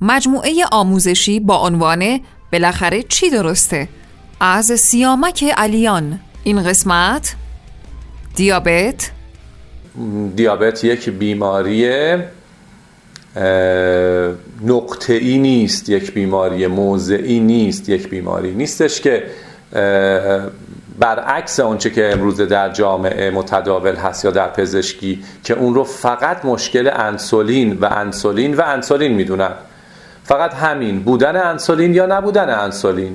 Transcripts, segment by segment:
مجموعه آموزشی با عنوان بالاخره چی درسته؟ از سیامک علیان. این قسمت دیابت یک بیماری نقطه‌ای نیست، یک بیماری موضعی نیست، یک بیماری نیستش که برعکس اونچه که امروز در جامعه متداول هست یا در پزشکی که اون رو فقط مشکل انسولین میدونن. فقط همین، بودن انسولین یا نبودن انسولین،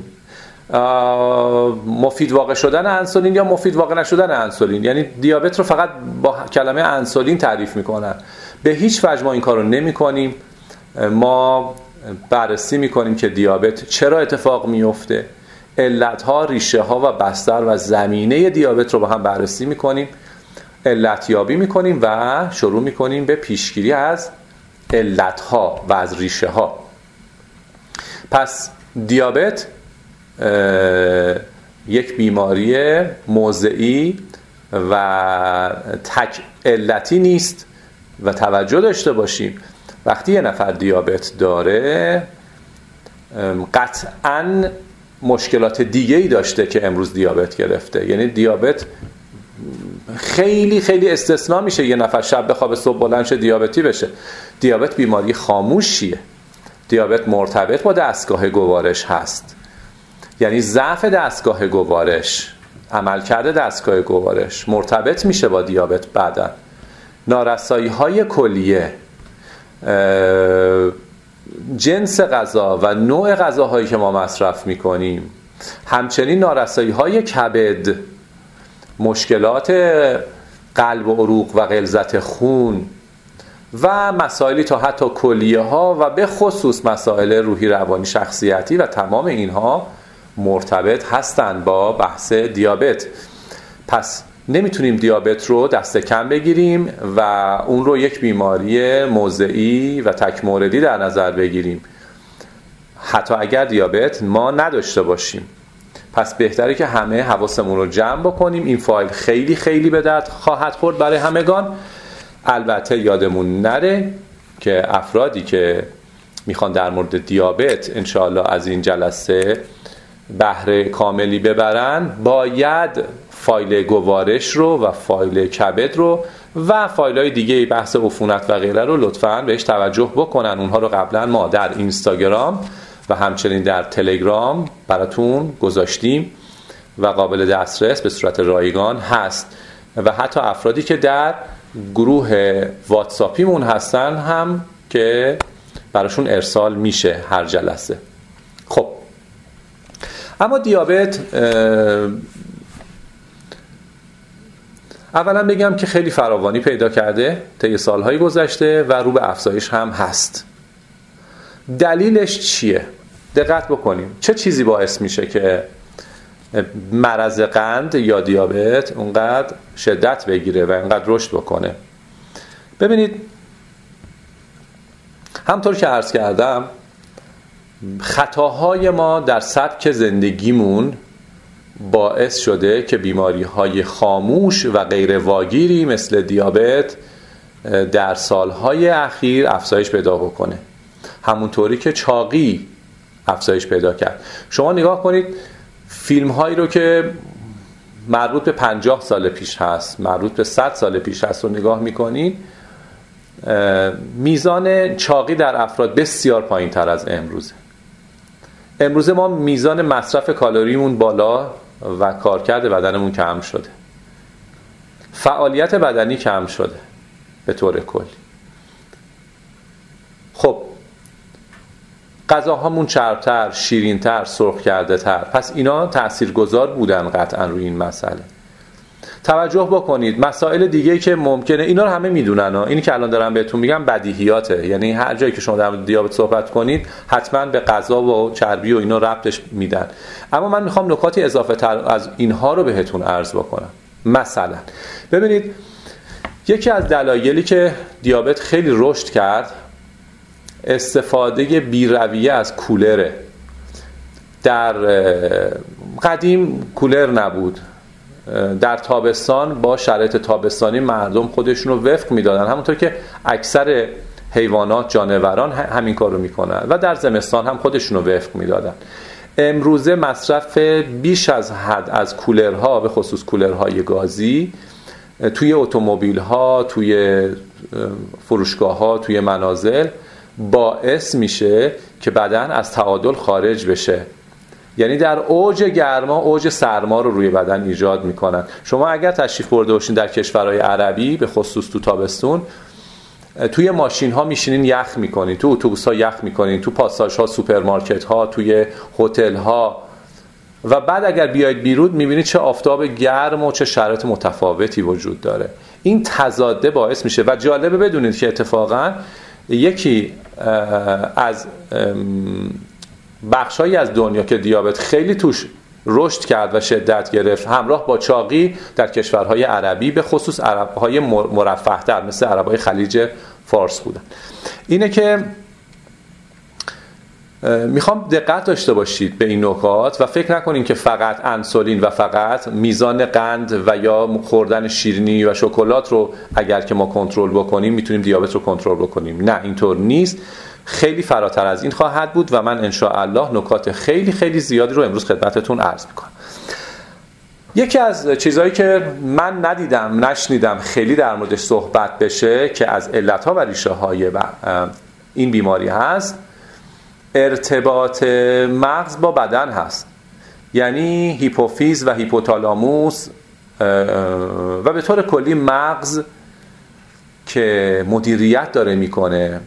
مفید واقع شدن انسولین یا مفید واقع نشدن انسولین، یعنی دیابت رو فقط با کلمه انسولین تعریف میکنن. به هیچ وجه ما این کار رو نمی کنیم. ما بررسی میکنیم که دیابت چرا اتفاق میفته، علتها، ریشه ها و بستر و زمینه دیابت رو با هم بررسی میکنیم، علتیابی میکنیم و شروع میکنیم به پیشگیری از علتها و از ریشه ها. پس دیابت یک بیماری موضعی و تک علتی نیست و توجه داشته باشیم وقتی یه نفر دیابت داره قطعاً مشکلات دیگه‌ای داشته که امروز دیابت گرفته. یعنی دیابت خیلی خیلی استثناء میشه یه نفر شب بخوابه صبح بلند شه دیابتی بشه. دیابت بیماری خاموشیه. دیابت مرتبط با دستگاه گوارش هست، یعنی ضعف دستگاه گوارش، عملکرد دستگاه گوارش مرتبط میشه با دیابت. بعداً نارسایی‌های کلیه، جنس غذا و نوع غذاهایی که ما مصرف میکنیم، همچنین نارسایی‌های کبد، مشکلات قلب و عروق و غلظت خون و مسائلی تا حتی کلیه ها و به خصوص مسائل روحی روانی شخصیتی و تمام اینها مرتبط هستند با بحث دیابت. پس نمیتونیم دیابت رو دست کم بگیریم و اون رو یک بیماری موضعی و تک موردی در نظر بگیریم، حتی اگر دیابت ما نداشته باشیم. پس بهتره که همه حواسمون رو جمع بکنیم. این فایل خیلی خیلی به درد خواهد خورد برای همگان. البته یادمون نره که افرادی که میخوان در مورد دیابت انشاءالله از این جلسه بهره کاملی ببرن باید فایل گوارش رو و فایل کبد رو و فایل‌های دیگه بحث عفونت و غیره رو لطفاً بهش توجه بکنن. اونها رو قبلا ما در اینستاگرام و همچنین در تلگرام براتون گذاشتیم و قابل دسترس به صورت رایگان هست و حتی افرادی که در گروه واتساپیمون هستن هم که براشون ارسال میشه هر جلسه. خب اما دیابت اولا بگم که خیلی فراوانی پیدا کرده طی سالهای گذشته و رو به افزایش هم هست. دلیلش چیه؟ دقت بکنیم چه چیزی باعث میشه که مرض قند یا دیابت اونقدر شدت بگیره و اونقدر رشد بکنه. ببینید همطور که عرض کردم خطاهای ما در سبک زندگیمون باعث شده که بیماری‌های خاموش و غیر واگیری مثل دیابت در سالهای اخیر افزایش پیدا بکنه، همونطوری که چاقی افزایش پیدا کرد. شما نگاه کنید فیلم هایی رو که مربوط به 50 سال پیش هست، مربوط به 100 سال پیش هست رو نگاه میکنید، میزان چاقی در افراد بسیار پایین تر از امروزه. امروزه ما میزان مصرف کالریمون بالا و کارکرد بدنمون کم شده، فعالیت بدنی کم شده به طور کلی. خب غذاهامون چربتر، شیرینتر، سرخ کرده تر، پس اینا تاثیرگذار بودن قطعا روی این مسئله. توجه بکنید مسائل دیگه که ممکنه، اینا رو همه میدونن اینی که الان دارم بهتون میگم بدیهیاته، یعنی هر جایی که شما در مورد دیابت صحبت کنید حتما به غذا و چربی و اینا ربطش میدن، اما من میخوام نکاتی اضافه تر از اینها رو بهتون عرض بکنم. مثلا ببینید یکی از دلایلی که دیابت خیلی رشد کرد استفاده بی‌رویه از کولره. در قدیم کولر نبود، در تابستان با شرایط تابستانی مردم خودشون رو وفق میدادن، همونطور که اکثر حیوانات، جانوران همین کار رو میکنن و در زمستان هم خودشون رو وفق میدادن. امروزه مصرف بیش از حد از کولرها، به خصوص کولرهای گازی، توی اتومبیل‌ها، توی فروشگاه‌ها، توی منازل باعث میشه که بدن از تعادل خارج بشه. یعنی در اوج گرما اوج سرما رو روی بدن ایجاد میکنن. شما اگر تشریف برده باشین در کشورهای عربی، به خصوص تو تابستون، توی ماشین ها میشینین یخ میکنین، تو اتوبوس ها یخ میکنین، تو پاساژ ها، سوپرمارکت ها، توی هتل ها، و بعد اگر بیاید بیرون میبینید چه آفتاب گرم و چه شرایط متفاوتی وجود داره. این تضاده باعث میشه. و جالبه بدونید که اتفاقا یکی از بخشایی از دنیا که دیابت خیلی توش رشد کرد و شدت گرفت همراه با چاقی در کشورهای عربی، به خصوص عربهای مرفه‌تر مثل عربهای خلیج فارس بودن. اینه که میخوام دقت داشته باشید به این نکات و فکر نکنین که فقط انسولین و فقط میزان قند و یا خوردن شیرینی و شکلات رو اگر که ما کنترل بکنیم میتونیم دیابت رو کنترل بکنیم. نه، اینطور نیست. خیلی فراتر از این خواهد بود و من ان شاء الله نکات خیلی خیلی زیادی رو امروز خدمتتون عرض میکنم. یکی از چیزهایی که من ندیدم، نشنیدم خیلی در موردش صحبت بشه که از علتها و ریشه های این بیماری هست، ارتباط مغز با بدن هست. یعنی هیپوفیز و هیپوتالاموس و به طور کلی مغز که مدیریت داره میکنه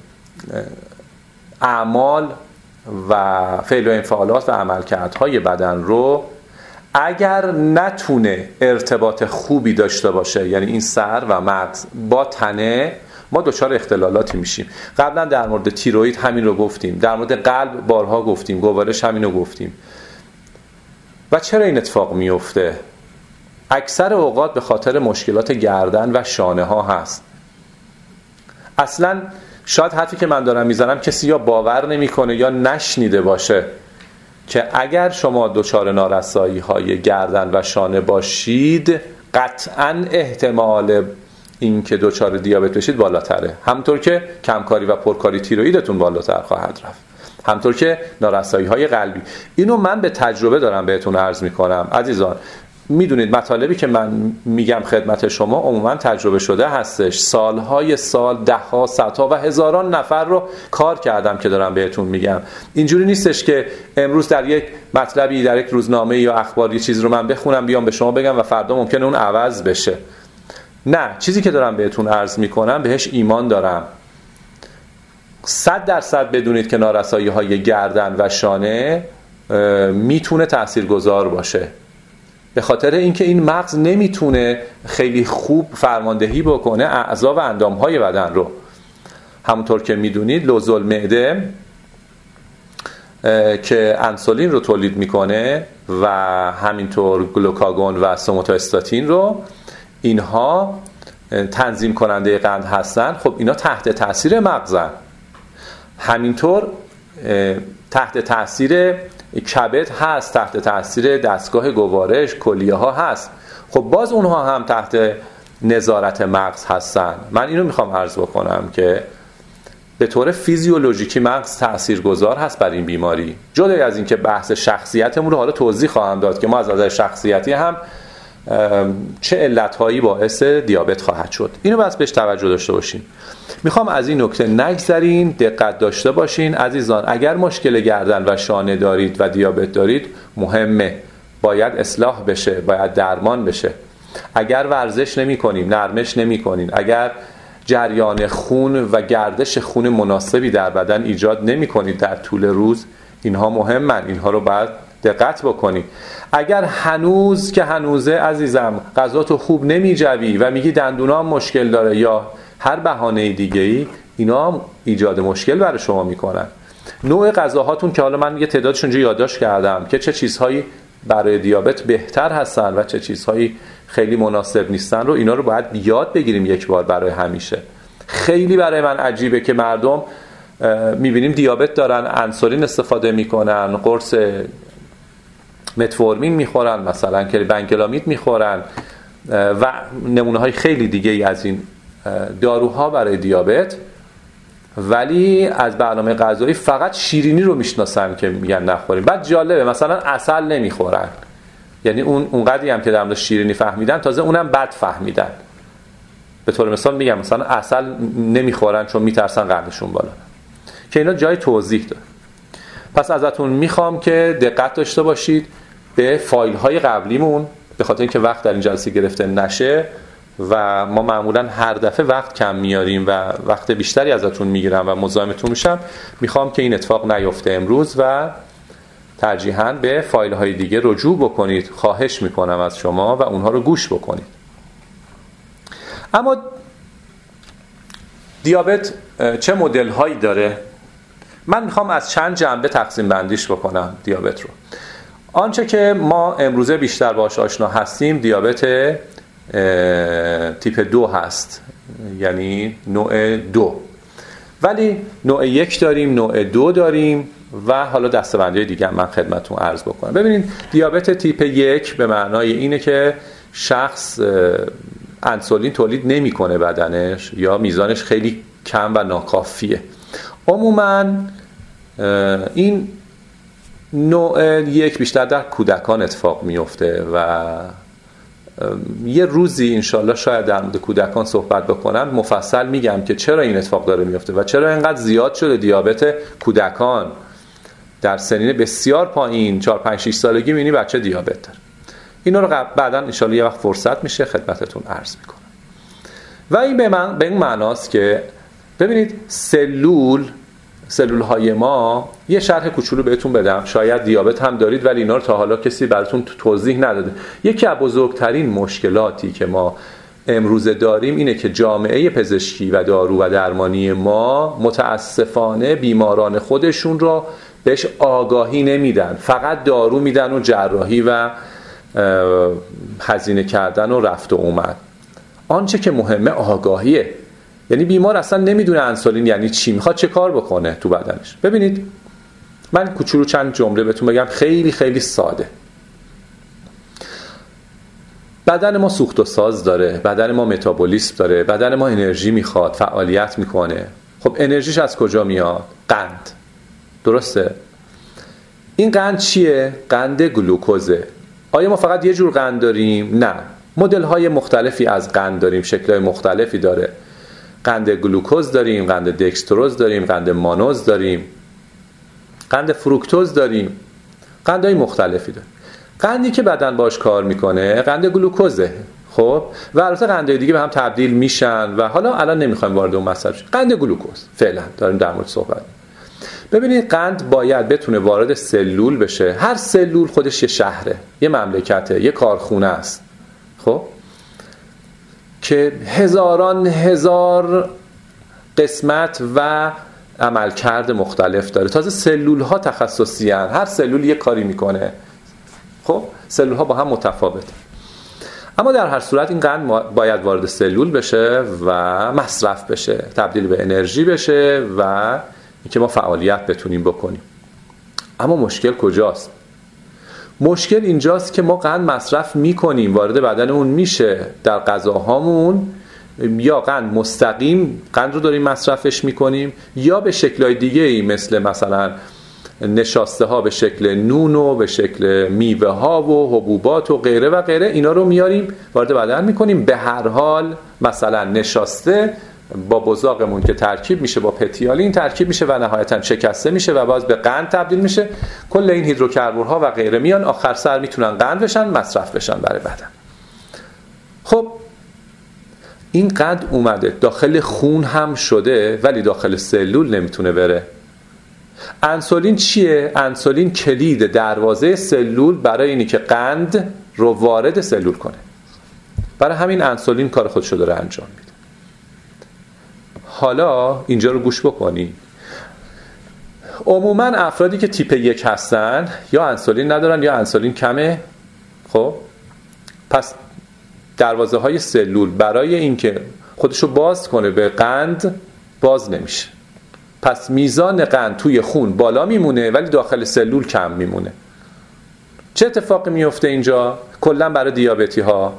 اعمال و فعل و انفعالات و عملکردهای بدن رو، اگر نتونه ارتباط خوبی داشته باشه، یعنی این سر و مغز با تنه، ما دچار اختلالاتی میشیم. قبلا در مورد تیروئید همین رو گفتیم، در مورد قلب بارها گفتیم، گوارش همین رو گفتیم. و چرا این اتفاق میفته؟ اکثر اوقات به خاطر مشکلات گردن و شانه ها هست. اصلا شاید حرفی که من دارم میزنم کسی یا باور نمیکنه یا نشنیده باشه که اگر شما دچار نارسایی های گردن و شانه باشید، قطعاً احتمال این که دچار دیابت بشید بالاتره. همونطور که کمکاری و پرکاری تیروئیدتون بالاتر خواهد رفت، همونطور که نارسایی های قلبی. اینو من به تجربه دارم بهتون عرض میکنم عزیزان. میدونید مطالبی که من میگم خدمت شما عموما تجربه شده هستش. سالهای سال دهها، صدها و هزاران نفر رو کار کردم که دارم بهتون میگم. اینجوری نیستش که امروز در یک مطلبی، در یک روزنامه یا اخبار یه چیز رو من بخونم بیام به شما بگم و فردا ممکنه اون عوض بشه. نه، چیزی که دارم بهتون عرض میکنم بهش ایمان دارم. 100% بدونید که نارسایی های گردن و شانه میتونه تاثیرگذار باشه، به خاطر اینکه این مغز نمیتونه خیلی خوب فرماندهی بکنه اعضا و اندامهای بدن رو. همونطور که میدونید لوزالمعده که انسولین رو تولید میکنه و همینطور گلوکاگون و سوماتوستاتین رو، اینها تنظیم کننده قند هستن. خب اینا تحت تاثیر مغزن. همینطور تحت تاثیر کبد هست، تحت تاثیر دستگاه گوارش، کلیه ها هست. خب باز اونها هم تحت نظارت مغز هستن. من اینو میخوام عرض بکنم که به طور فیزیولوژیکی مغز تاثیرگذار هست بر این بیماری. جدای از این که بحث شخصیتمون رو حالا توضیح خواهم داد که ما از نظر شخصیتی هم چه علتهایی باعث دیابت خواهد شد. اینو بس بهش توجه داشته باشین. میخوام از این نکته نگذرین، دقت داشته باشین عزیزان. اگر مشکل گردن و شانه دارید و دیابت دارید، مهمه، باید اصلاح بشه، باید درمان بشه. اگر ورزش نمی کنیم، نرمش نمی کنین، اگر جریان خون و گردش خون مناسبی در بدن ایجاد نمی کنید در طول روز، اینها مهمن، اینها رو باید دقت بکنید. اگر هنوز که هنوزه عزیزم غذاتو خوب نمیجوی و میگی دندونام مشکل داره یا هر بهانه دیگه ای، اینا ایجاد مشکل برای شما میکنن. نوع غذاهاتون که حالا من یه تعدادشون رو یادداشت کردم که چه چیزهایی برای دیابت بهتر هستن و چه چیزهایی خیلی مناسب نیستن رو، اینا رو باید یاد بگیریم یک بار برای همیشه. خیلی برای من عجیبه که مردم میبینیم دیابت دارن، انسولین استفاده میکنن، قرص متفورمین میخورن، مثلا که بنکلامید میخورن و نمونه های خیلی دیگه ای از این داروها برای دیابت، ولی از برنامه غذایی فقط شیرینی رو میشناسن که میگن نخوریم. بعد جالبه مثلا عسل نمیخورن، یعنی اونقدری هم که در مورد شیرینی فهمیدن تازه اونم بد فهمیدن. به طور مثال میگم مثلا عسل نمیخورن چون میترسن قندشون بالا، که اینا جای توضیح داره. پس ازتون میخوام که دقت داشته باشید به فایل های قبلیمون، به خاطر اینکه وقت در این جلسه گرفته نشه و ما معمولا هر دفعه وقت کم میاریم و وقت بیشتری ازتون میگیرم و مزاحمتون میشم. میخوام که این اتفاق نیفته امروز و ترجیحاً به فایل های دیگه رجوع بکنید. خواهش میکنم از شما و اونها رو گوش بکنید. اما دیابت چه مدل هایی داره؟ من میخوام از چند جنبه تقسیم بندیش بکنم دیابت رو. آنچه که ما امروزه بیشتر باهاش آشنا هستیم دیابت تیپ 2 هست، یعنی نوع 2، ولی نوع 1 داریم، نوع 2 داریم و حالا دسته‌بندی دیگه من خدمتتون عرض بکنم. ببینید دیابت تیپ 1 به معنای اینه که شخص انسولین تولید نمیکنه بدنش یا میزانش خیلی کم و ناکافیه. عموما این نوع 1 بیشتر در کودکان اتفاق میفته و یه روزی انشالله شاید در مورد کودکان صحبت بکنم، مفصل میگم که چرا این اتفاق داره میفته و چرا اینقدر زیاد شده دیابت کودکان در سنین بسیار پایین 4-5-6 سالگی میبینی بچه دیابت داره. اینا رو بعداً انشالله یه وقت فرصت میشه خدمتتون عرض میکنم. و این به این معناست که ببینید سلول های ما، یه شرح کوچولو بهتون بدم، شاید دیابت هم دارید ولی اینا رو تا حالا کسی براتون توضیح نداده. یکی از بزرگترین مشکلاتی که ما امروزه داریم اینه که جامعه پزشکی و دارو و درمانی ما متاسفانه بیماران خودشون را بهش آگاهی نمیدن، فقط دارو میدن و جراحی و هزینه کردن و رفت و اومد. آنچه که مهمه آگاهیه. یعنی بیمار اصلا نمیدونه انسولین یعنی چی، میخواد چه کار بکنه تو بدنش. ببینید من کوچولو چند جمله بهتون بگم خیلی خیلی ساده. بدن ما سوخت و ساز داره، بدن ما متابولیسم داره، بدن ما انرژی میخواد، فعالیت میکنه. خب انرژیش از کجا میاد؟ قند. درسته؟ این قند چیه؟ قند گلوکوزه. آیا ما فقط یه جور قند داریم؟ نه، مدل های مختلفی از قند داریم، شکل های مختلفی داره. قند گلوکوز داریم، قند دکستروز داریم، قند مانوز داریم، قند فروکتوز داریم، قندهای مختلفی داریم. قندی که بدن باش کار میکنه قند گلوکوزه. خب و البته قندهای دیگه به هم تبدیل میشن و حالا الان نمیخوایم وارد اون مسئله شیم. قند گلوکوز فعلا داریم در مورد صحبت. ببینید قند باید بتونه وارد سلول بشه. هر سلول خودش یه شهره، یه مملکته، یه کارخونه است. خب که هزار قسمت و عملکرد مختلف داره. تازه سلول ها تخصصی هستند، هر سلول یه کاری میکنه. خب سلول ها با هم متفاوته، اما در هر صورت این قند باید وارد سلول بشه و مصرف بشه، تبدیل به انرژی بشه و اینکه ما فعالیت بتونیم بکنیم. اما مشکل کجاست؟ مشکل اینجاست که ما قند مصرف میکنیم، وارد بدنمون میشه در غذاهامون، یا قند مستقیم قند رو داریم مصرفش میکنیم یا به شکل‌های دیگه‌ای مثلا نشاسته ها به شکل نون و به شکل میوه ها و حبوبات و غیره و غیره، اینا رو میاریم وارد بدن میکنیم. به هر حال مثلا نشاسته با بزاقمون که ترکیب میشه با پتیالین ترکیب میشه و نهایتا شکسته میشه و باز به قند تبدیل میشه. کل این هیدروکربن‌ها و غیره میان آخر سر میتونن قند بشن، مصرف بشن برای بدن. خب این قند اومده داخل خون هم شده ولی داخل سلول نمیتونه بره. انسولین چیه؟ انسولین کلید دروازه سلول برای اینی که قند رو وارد سلول کنه. برای همین انسولین کار خودشو داره انجام میده. حالا اینجا رو گوش بکنی. عموما افرادی که تیپ 1 هستن یا انسولین ندارن یا انسولین کمه. خب پس دروازه های سلول برای اینکه خودشو باز کنه به قند باز نمیشه. پس میزان قند توی خون بالا میمونه ولی داخل سلول کم میمونه. چه اتفاقی میفته اینجا؟ کلا برای دیابتی ها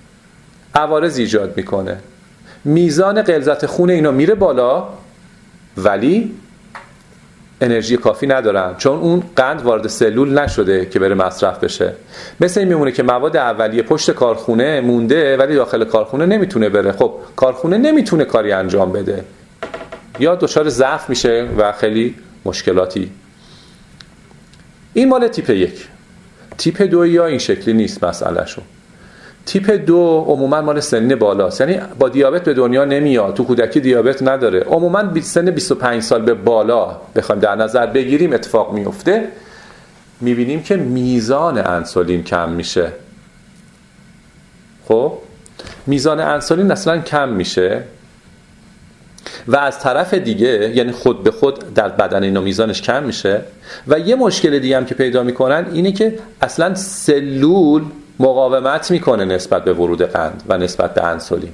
عوارض ایجاد میکنه. میزان غلظت خون اینا میره بالا ولی انرژی کافی ندارن، چون اون قند وارد سلول نشده که بره مصرف بشه. مثل این میمونه که مواد اولیه پشت کارخونه مونده ولی داخل کارخونه نمیتونه بره. خب کارخونه نمیتونه کاری انجام بده، یا دچار ضعف میشه و خیلی مشکلاتی. این مال تیپ 1. تیپ 2 یا این شکلی نیست مسئله شو. تیپ 2 عموما مال سنین بالاست، یعنی با دیابت به دنیا نمیاد، تو کودکی دیابت نداره، عموما سن 25 سال به بالا بخوایم در نظر بگیریم اتفاق میفته. میبینیم که میزان انسولین کم میشه. خب میزان انسولین اصلا کم میشه و از طرف دیگه یعنی خود به خود در بدن اینا میزانش کم میشه. و یه مشکل دیگه هم که پیدا میکنن اینه که اصلا سلول مقاومت میکنه نسبت به ورود قند و نسبت به انسولین.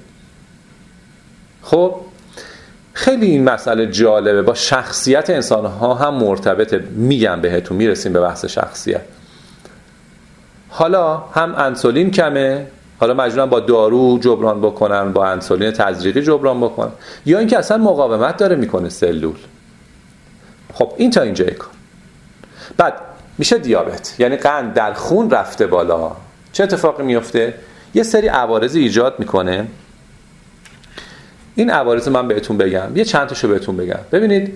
خب خیلی این مسئله جالبه، با شخصیت انسان ها هم مرتبطه. میگم بهتون، میرسیم به بحث شخصیت. حالا هم انسولین کمه، حالا مجبورن با دارو جبران بکنن، با انسولین تزریقی جبران بکنن، یا اینکه اصلا مقاومت داره میکنه سلول. خب این تا اینجای کار. بعد میشه دیابت، یعنی قند در خون رفته بالا. چه اتفاقی میفته؟ یه سری عوارض ایجاد میکنه. این عوارض من بهتون بگم، یه چند تاشو بهتون بگم. ببینید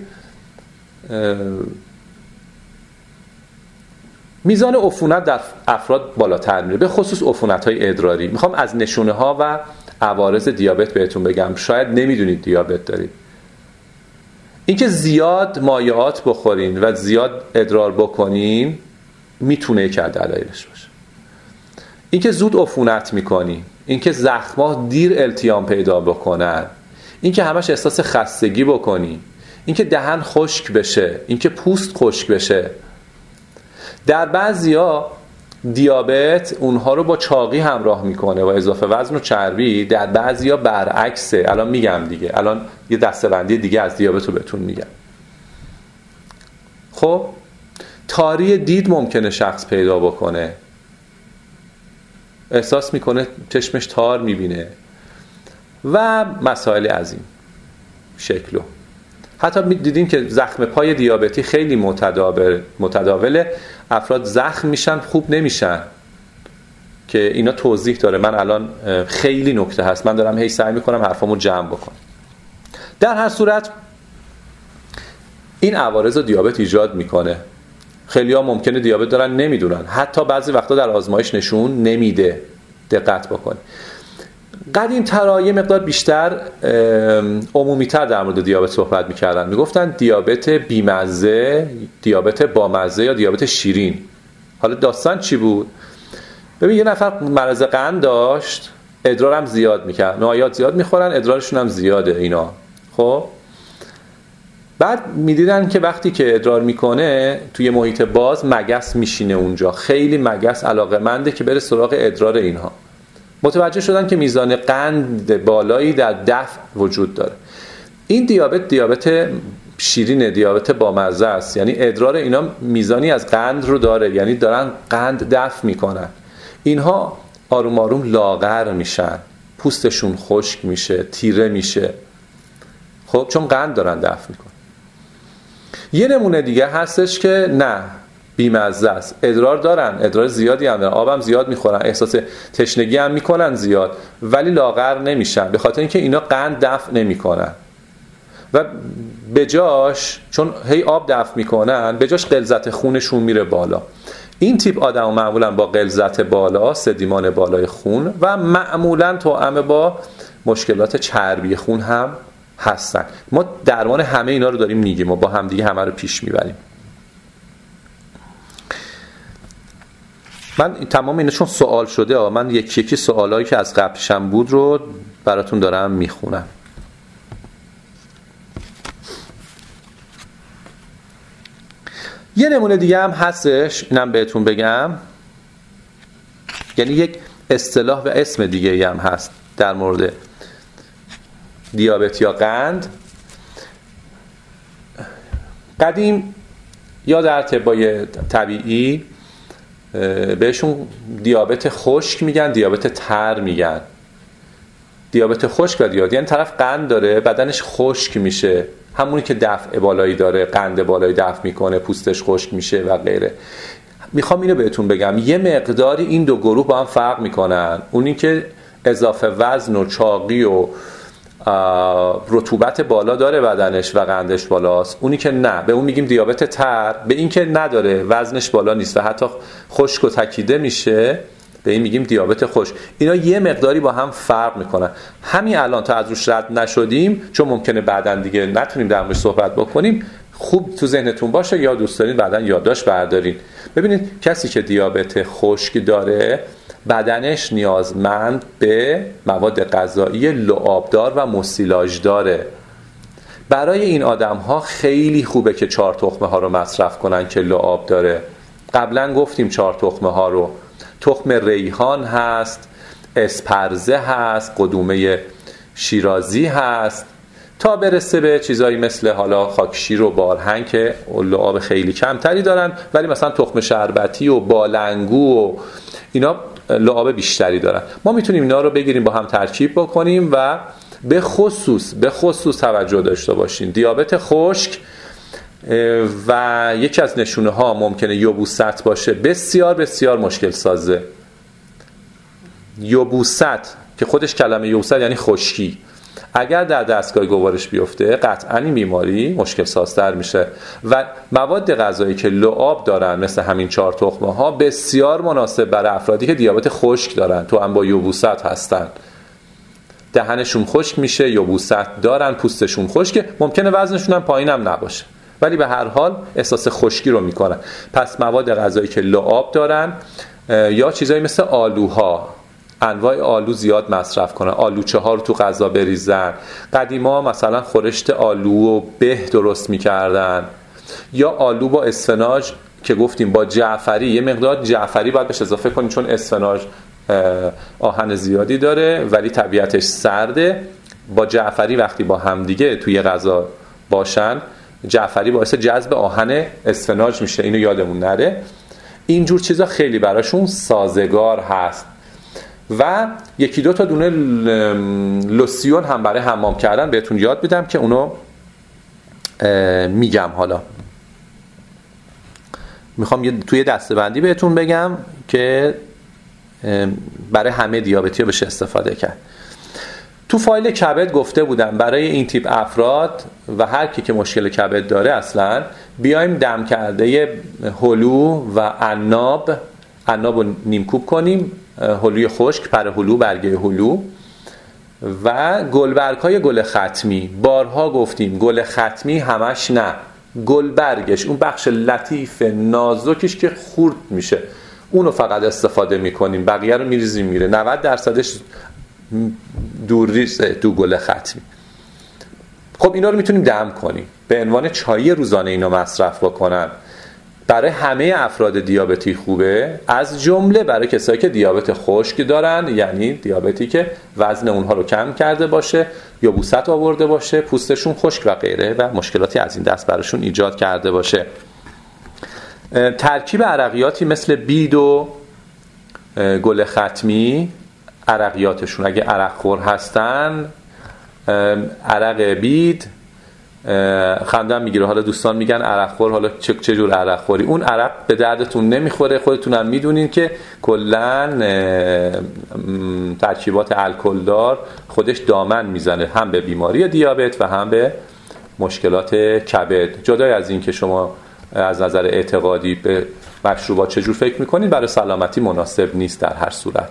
میزان عفونت در افراد بالاتر میره، به خصوص عفونت‌های ادراری. میخوام از نشونه ها و عوارض دیابت بهتون بگم، شاید نمیدونید دیابت دارید. اینکه زیاد مایعات بخورین و زیاد ادرار بکنین میتونه یک از دلایلش باشه. اینکه زود عفونت میکنی، اینکه زخم‌ها دیر التیام پیدا بکنن، اینکه همش احساس خستگی بکنی، اینکه دهن خشک بشه، اینکه پوست خشک بشه. در بعضیا دیابت اونها رو با چاقی همراه میکنه و اضافه وزن و چربی. در بعضیا برعکسه. الان میگم دیگه، الان یه دسته‌بندی دیگه از دیابت رو بهتون میگم. خب تاری دید ممکنه شخص پیدا بکنه، احساس میکنه چشمش تار میبینه و مسائل از این شکلو. حتی دیدیم که زخم پای دیابتی خیلی متداوله، افراد زخم میشن خوب نمیشن، که اینا توضیح داره. من الان خیلی نکته هست، من دارم هی سعی میکنم حرفامو جمع بکنم. در هر صورت این عوارض دیابت ایجاد میکنه. خیلی ها ممکنه دیابت دارن نمیدونن، حتی بعضی وقتا در آزمایش نشون نمیده. دقت بکن. قدیم ترا یه مقدار بیشتر عمومی‌تر در مورد دیابت صحبت می‌کردن. میگفتن دیابت بیمزه، دیابت بامزه یا دیابت شیرین. حالا داستان چی بود؟ ببین یه نفر مرض قند داشت، ادرارم زیاد می‌کرد، مایعات زیاد می‌خورن، ادرارشون هم زیاده اینا. خب بعد می‌دیدن که وقتی که ادرار میکنه توی محیط باز مگس میشینه اونجا، خیلی مگس علاقه‌منده که بره سراغ ادرار اینها. متوجه شدن که میزان قند بالایی در دفع وجود داره. این دیابت شیرین، دیابت بامزه است، یعنی ادرار اینا میزانی از قند رو داره، یعنی دارن قند دفع میکنن. اینها آروم آروم لاغر میشن، پوستشون خشک میشه، تیره میشه. خب چون قند دارن دفع میکنن. یه نمونه دیگه هستش که نه، بیمزه است، ادرار دارن، ادرار زیادی هم دارن، آبم زیاد میخورن، احساس تشنگی هم میکنن زیاد، ولی لاغر نمیشن، به خاطر اینکه اینا قند دفع نمیکنن و بجاش، چون هی آب دفع میکنن، بجاش غلظت خونشون میره بالا. این تیپ آدم معمولا با غلظت بالا، سدیمان بالای خون و معمولا توأم با مشکلات چربی خون هم هستن. ما درمان همه اینا رو داریم میگیم و با هم دیگه همه رو پیش میبریم. من تمام اینا چون سوال شده، من یکی سوالایی که از قبلشم بود رو براتون دارم میخونم. یه نمونه دیگه هم هستش، اینم بهتون بگم، یعنی یک اصطلاح و اسم دیگه هم هست در مورد دیابت یا قند. قدیم یا در طبای طبیعی بهشون دیابت خشک میگن، دیابت تر میگن. دیابت خشک و دیابت، یعنی طرف قند داره بدنش خشک میشه، همونی که دفع بالایی داره، قند بالایی دفع میکنه، پوستش خشک میشه و غیره. میخوام اینو بهتون بگم یه مقداری این دو گروه با هم فرق میکنن. اونی که اضافه وزن و چاقی و رطوبت بالا داره بدنش و قندش بالاست، اونی که نه، به اون میگیم دیابت تر. به این که نداره، وزنش بالا نیست و حتی خشک و تکیده میشه، به این میگیم دیابت خشک. اینا یه مقداری با هم فرق میکنن. همین الان تا از روش رد نشدیم، چون ممکنه بعدن دیگه نتونیم در موردش صحبت بکنیم، خوب تو ذهنتون باشه یا دوست دارین بعدن یادداشت بردارین. ببینید کسی که دیابت خشک داره بدنش نیازمند به مواد غذایی لعابدار و مسیلاژ داره. برای این آدم ها خیلی خوبه که 4 تخمه ها رو مصرف کنن که لعاب داره. قبلا گفتیم 4 تخمه ها رو، تخم ریحان هست، اسپرزه هست، قدومه شیرازی هست، تا برسه به چیزایی مثل حالا خاکشیر و بارهنگ که لعاب خیلی کمتری دارن، ولی مثلا تخم شربتی و بالنگو و اینا لعاب بیشتری دارن. ما میتونیم اینا رو بگیریم با هم ترکیب بکنیم و به خصوص توجه داشته باشین. دیابت خشک و یکی از نشونه ها ممکنه یبوست باشه، بسیار بسیار مشکل سازه. یبوست که خودش کلمه یبوست یعنی خشکی، اگر در دستگاه گوارش بیفته قطعاً این بیماری مشکل سازتر میشه و مواد غذایی که لعاب دارن مثل همین 4 تخمه ها بسیار مناسب برای افرادی که دیابت خشک دارن، تو هم با یبوست هستن، دهنشون خشک میشه، یبوست دارن، پوستشون خشکه، ممکنه وزنشون هم پایین هم نباشه ولی به هر حال احساس خشکی رو میکنن. پس مواد غذایی که لعاب دارن یا چیزایی مثل آلوها، انواع آلو زیاد مصرف کنن، آلوچه ها رو تو غذا بریزن. قدیما مثلا خورشت آلو و به درست میکردن، یا آلو با اسفناج که گفتیم با جعفری، یه مقدار جعفری باید بهش اضافه کنیم چون اسفناج آهن زیادی داره ولی طبیعتش سرده. با جعفری وقتی با همدیگه توی غذا باشن، جعفری باعث جذب آهن اسفناج میشه، اینو یادمون نره. اینجور چیزا خیلی براشون سازگار هست. و 1-2 تا دونه لوسیون هم برای حمام کردن بهتون یاد میدم که اونو میگم. حالا میخوام توی دسته‌بندی بهتون بگم که برای همه دیابتی‌ها بشه استفاده کرد. تو فایل کبد گفته بودم برای این تیپ افراد و هر کی که مشکل کبد داره اصلا بیایم دم کرده هلو و عناب رو نیمکوب کنیم، هلوی خشک، پر هلو، برگه هلو و گلبرگ‌های گل ختمی. بارها گفتیم گل ختمی همش نه، گلبرگش، اون بخش لطیف نازکش که خورد میشه اونو فقط استفاده میکنیم، بقیه رو میریزیم میره. 90% دور ریزه تو گل ختمی. خب اینا رو میتونیم دم کنیم به عنوان چای روزانه، اینو مصرف بکنن. برای همه افراد دیابتی خوبه، از جمله برای کسایی که دیابت خشک دارن، یعنی دیابتی که وزن اونها رو کم کرده باشه، یبوست آورده باشه، پوستشون خشک و غیره و مشکلاتی از این دست براشون ایجاد کرده باشه. ترکیب عرقیاتی مثل بید و گل ختمی، عرقیاتشون اگه عرق خور هستن، عرق بید خندم میگیره. حالا دوستان میگن عرق خور، حالا چه جور عرق خوری؟ اون عرق به دردتون نمیخوره، خودتونم میدونین که کلن ترکیبات الکلدار خودش دامن میزنه هم به بیماری دیابت و هم به مشکلات کبد. جدای از این که شما از نظر اعتقادی به مشروبات چجور فکر میکنین، برای سلامتی مناسب نیست در هر صورت.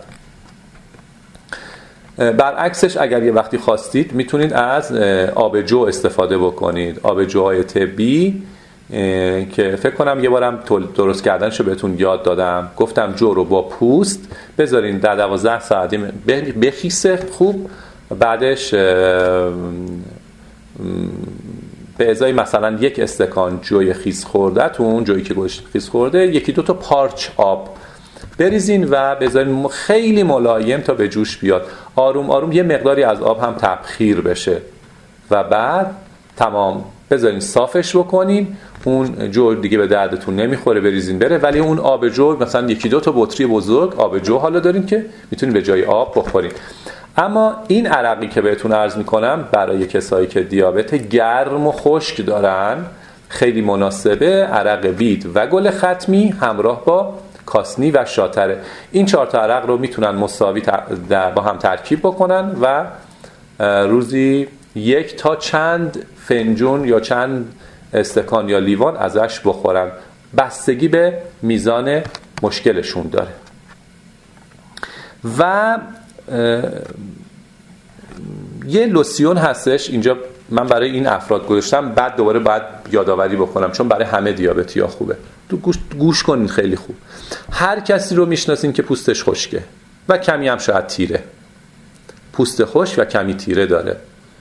برعکسش اگر یه وقتی خواستید میتونید از آب جو استفاده بکنید، آب جوهای طبی که فکر کنم یه بارم درست کردنشو بهتون یاد دادم. گفتم جو رو با پوست بذارین در 12 ساعتی بخیسه خوب، بعدش به ازای مثلا 1 استکان جوی خیس خورده تون، جویی که گوشت خیس خورده، 1-2 تا پارچ آب بریزین و بذارین خیلی ملایم تا به جوش بیاد. آروم آروم یه مقداری از آب هم تبخیر بشه و بعد تمام بذارین صافش بکنین. اون جو دیگه به دردتون نمیخوره، بریزین بره. ولی اون آب جو مثلا 1-2 تا بطری بزرگ آب جو حالا دارین که میتونین به جای آب بخورین. اما این عرقی که بهتون عرض میکنم برای کسایی که دیابت گرم و خشک دارن خیلی مناسبه. عرق بید و گل ختمی همراه با کاسنی و شاتره. این 4 تا عرق رو میتونن مساوی با هم ترکیب بکنن و روزی 1 تا چند فنجون یا چند استکان یا لیوان ازش بخورن، بستگی به میزان مشکلشون داره. و یه لوسیون هستش اینجا من برای این افراد گذاشتم، بعد دوباره باید یادآوری بکنم چون برای همه دیابتی‌ها خوبه. تو گوش کنین خیلی خوب. هر کسی رو میشناسین که پوستش خشکه و کمی هم شاید تیره، پوست خشک و کمی تیره داره،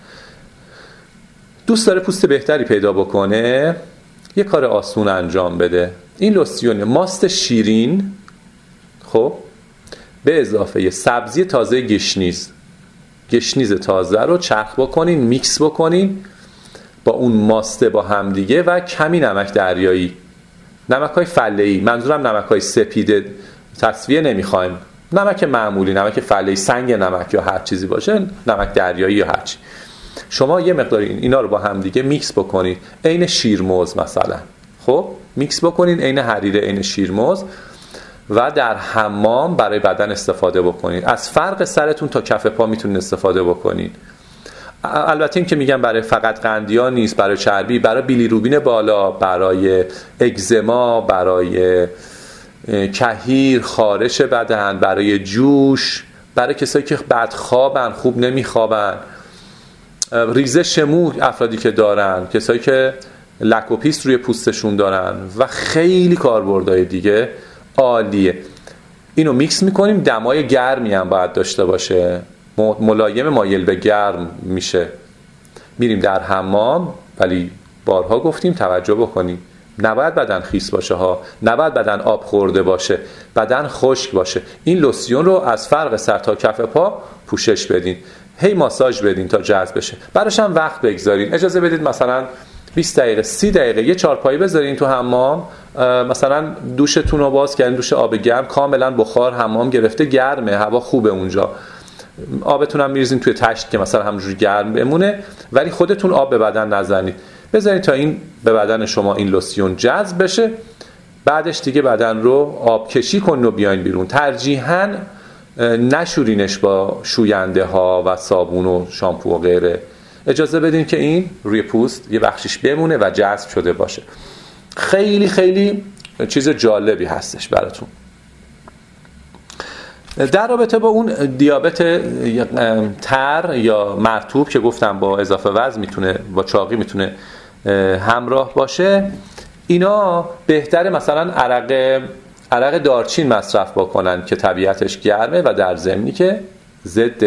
دوست داره پوست بهتری پیدا بکنه، یه کار آسون انجام بده. این لوسیون ماست شیرین خب به اضافه یه سبزی تازه گشنیز تازه رو چرخ بکنین، میکس بکنین با اون ماسته با هم دیگه و کمی نمک دریایی، نمک‌های فله‌ای، منظورم نمک‌های سپید تصفیه نمیخوایم، نمک معمولی، نمک فله‌ای، سنگ نمک یا هر چیزی باشه، نمک دریایی یا هر چی. شما یه مقدار اینا رو با هم دیگه میکس بکنید، عین شیرموز مثلا، خب میکس بکنید عین حریره، عین شیرموز، و در حمام برای بدن استفاده بکنید. از فرق سرتون تا کف پا میتونید استفاده بکنید. البته این که میگم برای فقط قندیان نیست، برای چربی، برای بیلیروبین بالا، برای اگزما، برای کهیر، خارش بدن، برای جوش، برای کسایی که بد خوابن، خوب نمیخوابن، ریزش مو افرادی که دارن، کسایی که لک و پیست روی پوستشون دارن و خیلی کاربردهای دیگه عالیه. اینو میکس میکنیم، دمای گرمی هم باید داشته باشه، ملایم مایل به گرم میشه. میریم در حمام، ولی بارها گفتیم توجه بکنیم، نباید بدن خیس باشه ها، نباید بدن آب خورده باشه، بدن خشک باشه. این لوسیون رو از فرق سر تا کف پا پوشش بدین، هی ماساژ بدین تا جذب بشه، براش هم وقت بگذارین. اجازه بدید مثلا 20 دقیقه 30 دقیقه یه چارپایی بذارین تو حمام، مثلا دوشتون رو باز کردین، دوش آب گرم، کاملا بخار حمام گرفته، گرمه، هوا خوبه اونجا، آبتون هم میریزین توی تشت که مثلا همونجوری گرم بمونه، ولی خودتون آب به بدن نزنید، بذارید تا این به بدن شما این لوسیون جذب بشه. بعدش دیگه بدن رو آب کشی کنین و بیاین بیرون. ترجیحاً نشورینش با شوینده ها و صابون و شامپو و غیره، اجازه بدین که این روی پوست یه بخشش بمونه و جذب شده باشه. خیلی خیلی چیز جالبی هستش براتون. در رابطه با اون دیابت تر یا مرطوب که گفتم با اضافه وزن میتونه، با چاقی میتونه همراه باشه، اینا بهتره مثلا عرق دارچین مصرف بکنن که طبیعتش گرمه و در ضمنی که ضد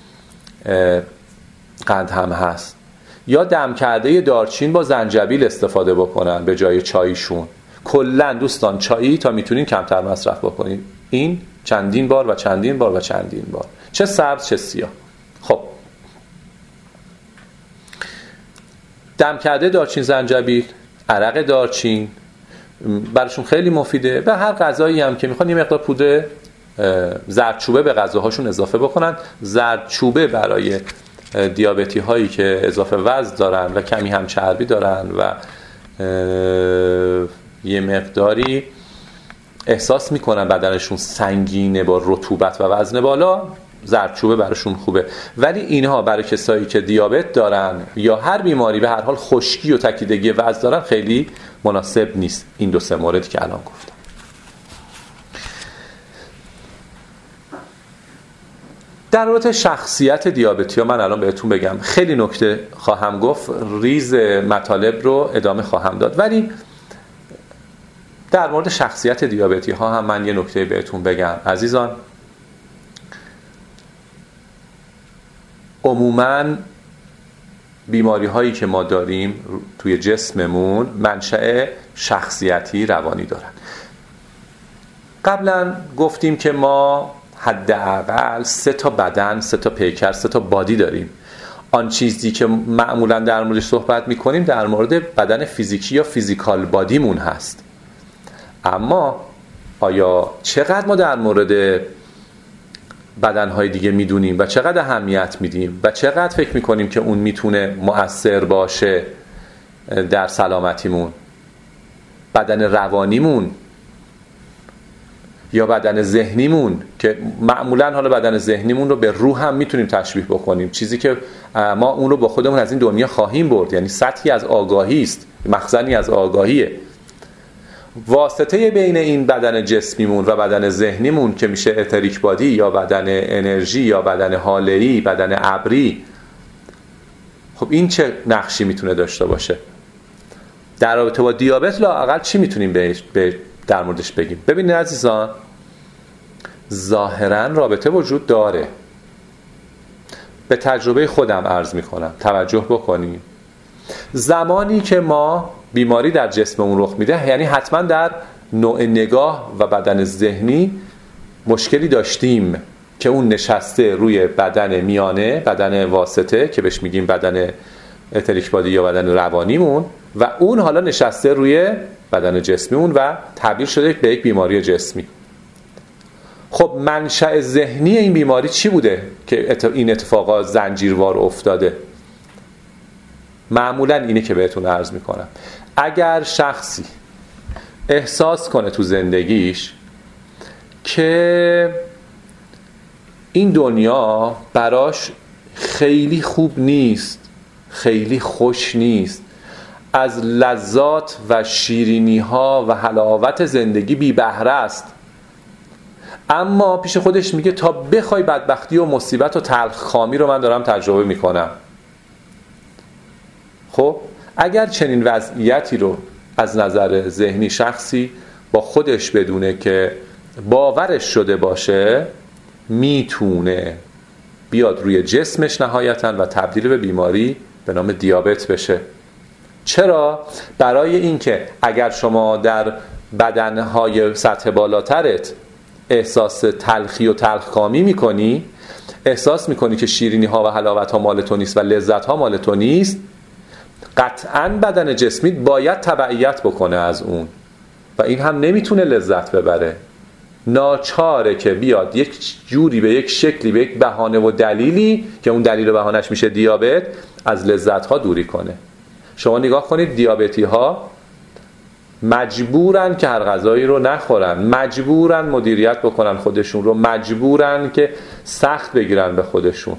قند هم هست، یا دم کرده دارچین با زنجبیل استفاده بکنن به جای چایشون. کلا دوستان چایی تا میتونین کمتر مصرف بکنین، این چندین بار و چندین بار و چندین بار، چه سبز چه سیاه. خب دم کرده دارچین زنجبیل، عرق دارچین براشون خیلی مفیده. و هر غذایی هم که میخوان یه مقدار پودر زردچوبه به غذاهاشون اضافه بکنن. زردچوبه برای دیابتی هایی که اضافه وزن دارن و کمی هم چربی دارن و یه مقداری احساس میکنن بدنشون سنگینه با رطوبت و وزن بالا، زردچوبه براشون خوبه. ولی اینها برای کسایی که دیابت دارن یا هر بیماری به هر حال خشکی و تکیدگی وزن دارن خیلی مناسب نیست این 2-3 موردی که الان گفتم. در مورد شخصیت دیابتی ها من الان بهتون بگم، خیلی نکته خواهم گفت، ریز مطالب رو ادامه خواهم داد، ولی در مورد شخصیت دیابتی ها هم من یه نکته بهتون بگم عزیزان. عموماً بیماری هایی که ما داریم توی جسممون منشأ شخصیتی روانی دارن. قبلا گفتیم که ما حداقل 3 تا بدن، 3 تا پیکر، 3 تا بادی داریم. آن چیزی که معمولا در موردش صحبت میکنیم در مورد بدن فیزیکی یا فیزیکال بادیمون هست. اما آیا چقدر ما در مورد بدنهای دیگه میدونیم و چقدر اهمیت میدیم و چقدر فکر میکنیم که اون میتونه مؤثر باشه در سلامتیمون، بدن روانیمون یا بدن ذهنیمون، که معمولا حالا بدن ذهنیمون رو به روح هم میتونیم تشبیه بکنیم، چیزی که ما اون رو با خودمون از این دنیا خواهیم برد، یعنی سطحی از آگاهی است، مخزنی از آگاهیه. واسطه بین این بدن جسمیمون و بدن ذهنیمون که میشه اتریک بادی یا بدن انرژی یا بدن حاله‌ای، بدن ابری، خب این چه نقشی میتونه داشته باشه؟ در رابطه با دیابت لااقل چی میتونیم در موردش بگیم؟ ببینید عزیزان، ظاهرا رابطه وجود داره. به تجربه خودم عرض میکنم، توجه بکنیم. زمانی که ما بیماری در جسممون رخ میده، یعنی حتما در نوع نگاه و بدن ذهنی مشکلی داشتیم که اون نشسته روی بدن میانه، بدن واسطه که بهش میگیم بدن اتریک بادی یا بدن روانیمون، و اون حالا نشسته روی بدن جسمیمون و تبدیل شده به یک بیماری جسمی. خب منشأ ذهنی این بیماری چی بوده که این اتفاقات زنجیروار افتاده؟ معمولا اینه که بهتون عرض میکنم. اگر شخصی احساس کنه تو زندگیش که این دنیا براش خیلی خوب نیست، خیلی خوش نیست، از لذات و شیرینی ها و حلاوت زندگی بی بهره است، اما پیش خودش میگه تا بخوای بدبختی و مصیبت و تلخکامی رو من دارم تجربه میکنم. خب اگر چنین وضعیتی رو از نظر ذهنی شخصی با خودش بدونه که باورش شده باشه، میتونه بیاد روی جسمش نهایتاً و تبدیل به بیماری به نام دیابت بشه. چرا؟ برای اینکه اگر شما در بدنهای سطح بالاترت احساس تلخی و تلخکامی میکنی، احساس میکنی که شیرینی ها و حلاوت ها مال تو نیست و لذت ها مال تو نیست، قطعاً بدن جسمیت باید تبعیت بکنه از اون و این هم نمیتونه لذت ببره. ناچاره که بیاد یک جوری، به یک شکلی، به یک بهانه و دلیلی که اون دلیل و بهانه‌اش میشه دیابت، از لذت ها دوری کنه. شما نگاه کنید، دیابتی ها مجبورن که هر غذایی رو نخورن، مجبورن مدیریت بکنن خودشون رو، مجبورن که سخت بگیرن به خودشون.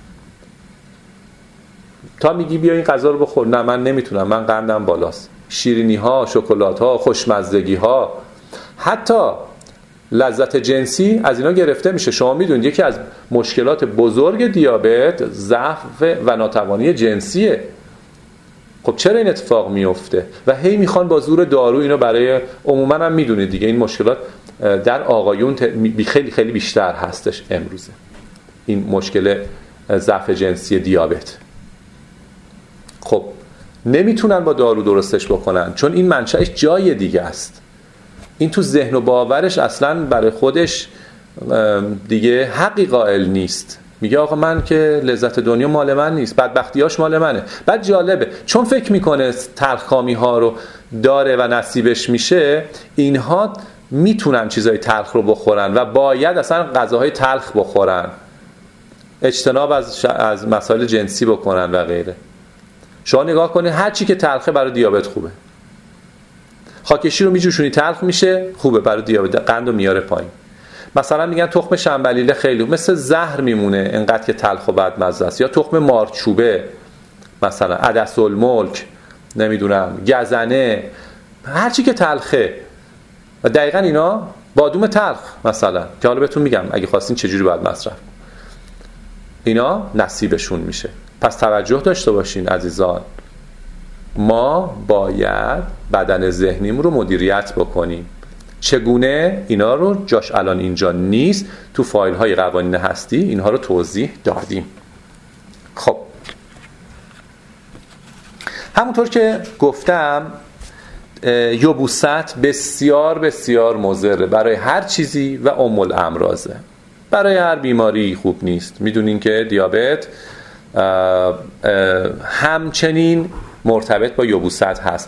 تا میگی بیا این غذا رو بخور، نه من نمیتونم، من قندم بالاست. شیرینی ها، شکلات ها، خوشمزدگی ها، حتی لذت جنسی از اینا گرفته میشه. شما میدونید یکی از مشکلات بزرگ دیابت ضعف و ناتوانی جنسیه. خب چرا این اتفاق میفته؟ و هی میخوان با زور دارو اینو برای، عموما هم میدونید دیگه این مشکلات در آقایون خیلی خیلی بیشتر هستش امروزه، این مشکل ضعف جنسی دیابت. خب نمیتونن با دارو درستش بکنن چون این منشأش جای دیگه است. این تو ذهن و باورش اصلا برای خودش دیگه حقی قائل نیست. میگه آقا من که لذت دنیا مال من نیست، بدبختیاش مال منه. بعد جالبه چون فکر میکنه تلخکامی ها رو داره و نصیبش میشه، اینها میتونن چیزای تلخ رو بخورن و باید اصلا غذاهای تلخ بخورن، اجتناب از مسائل جنسی بکنن و غیره. شما نگاه کنید هر چی که تلخه برای دیابت خوبه. خاکشی رو میجوشونی تلخ میشه، خوبه برای دیابت، قند رو میاره پایین. مثلا میگن تخم شنبلیله خیلی مثل زهر میمونه انقدر که تلخ و بدمزه است، یا تخم مارچوبه، مثلا عدس‌الملک، نمیدونم گزنه، هر چی که تلخه. و دقیقاً اینا بادوم تلخ مثلا که حالا بهتون میگم اگه خواستین چجوری باید مصرف، اینا نصیبشون میشه. پس توجه داشته باشین عزیزان، ما باید بدن ذهنیم رو مدیریت بکنیم. چگونه؟ اینا رو جاش الان اینجا نیست، تو فایل های قوانین هستی اینها رو توضیح دادیم. خب همونطور که گفتم یبوست بسیار بسیار مضره برای هر چیزی و ام الامراضه، برای هر بیماری خوب نیست. میدونین که دیابت همچنین مرتبط با یبوست هست.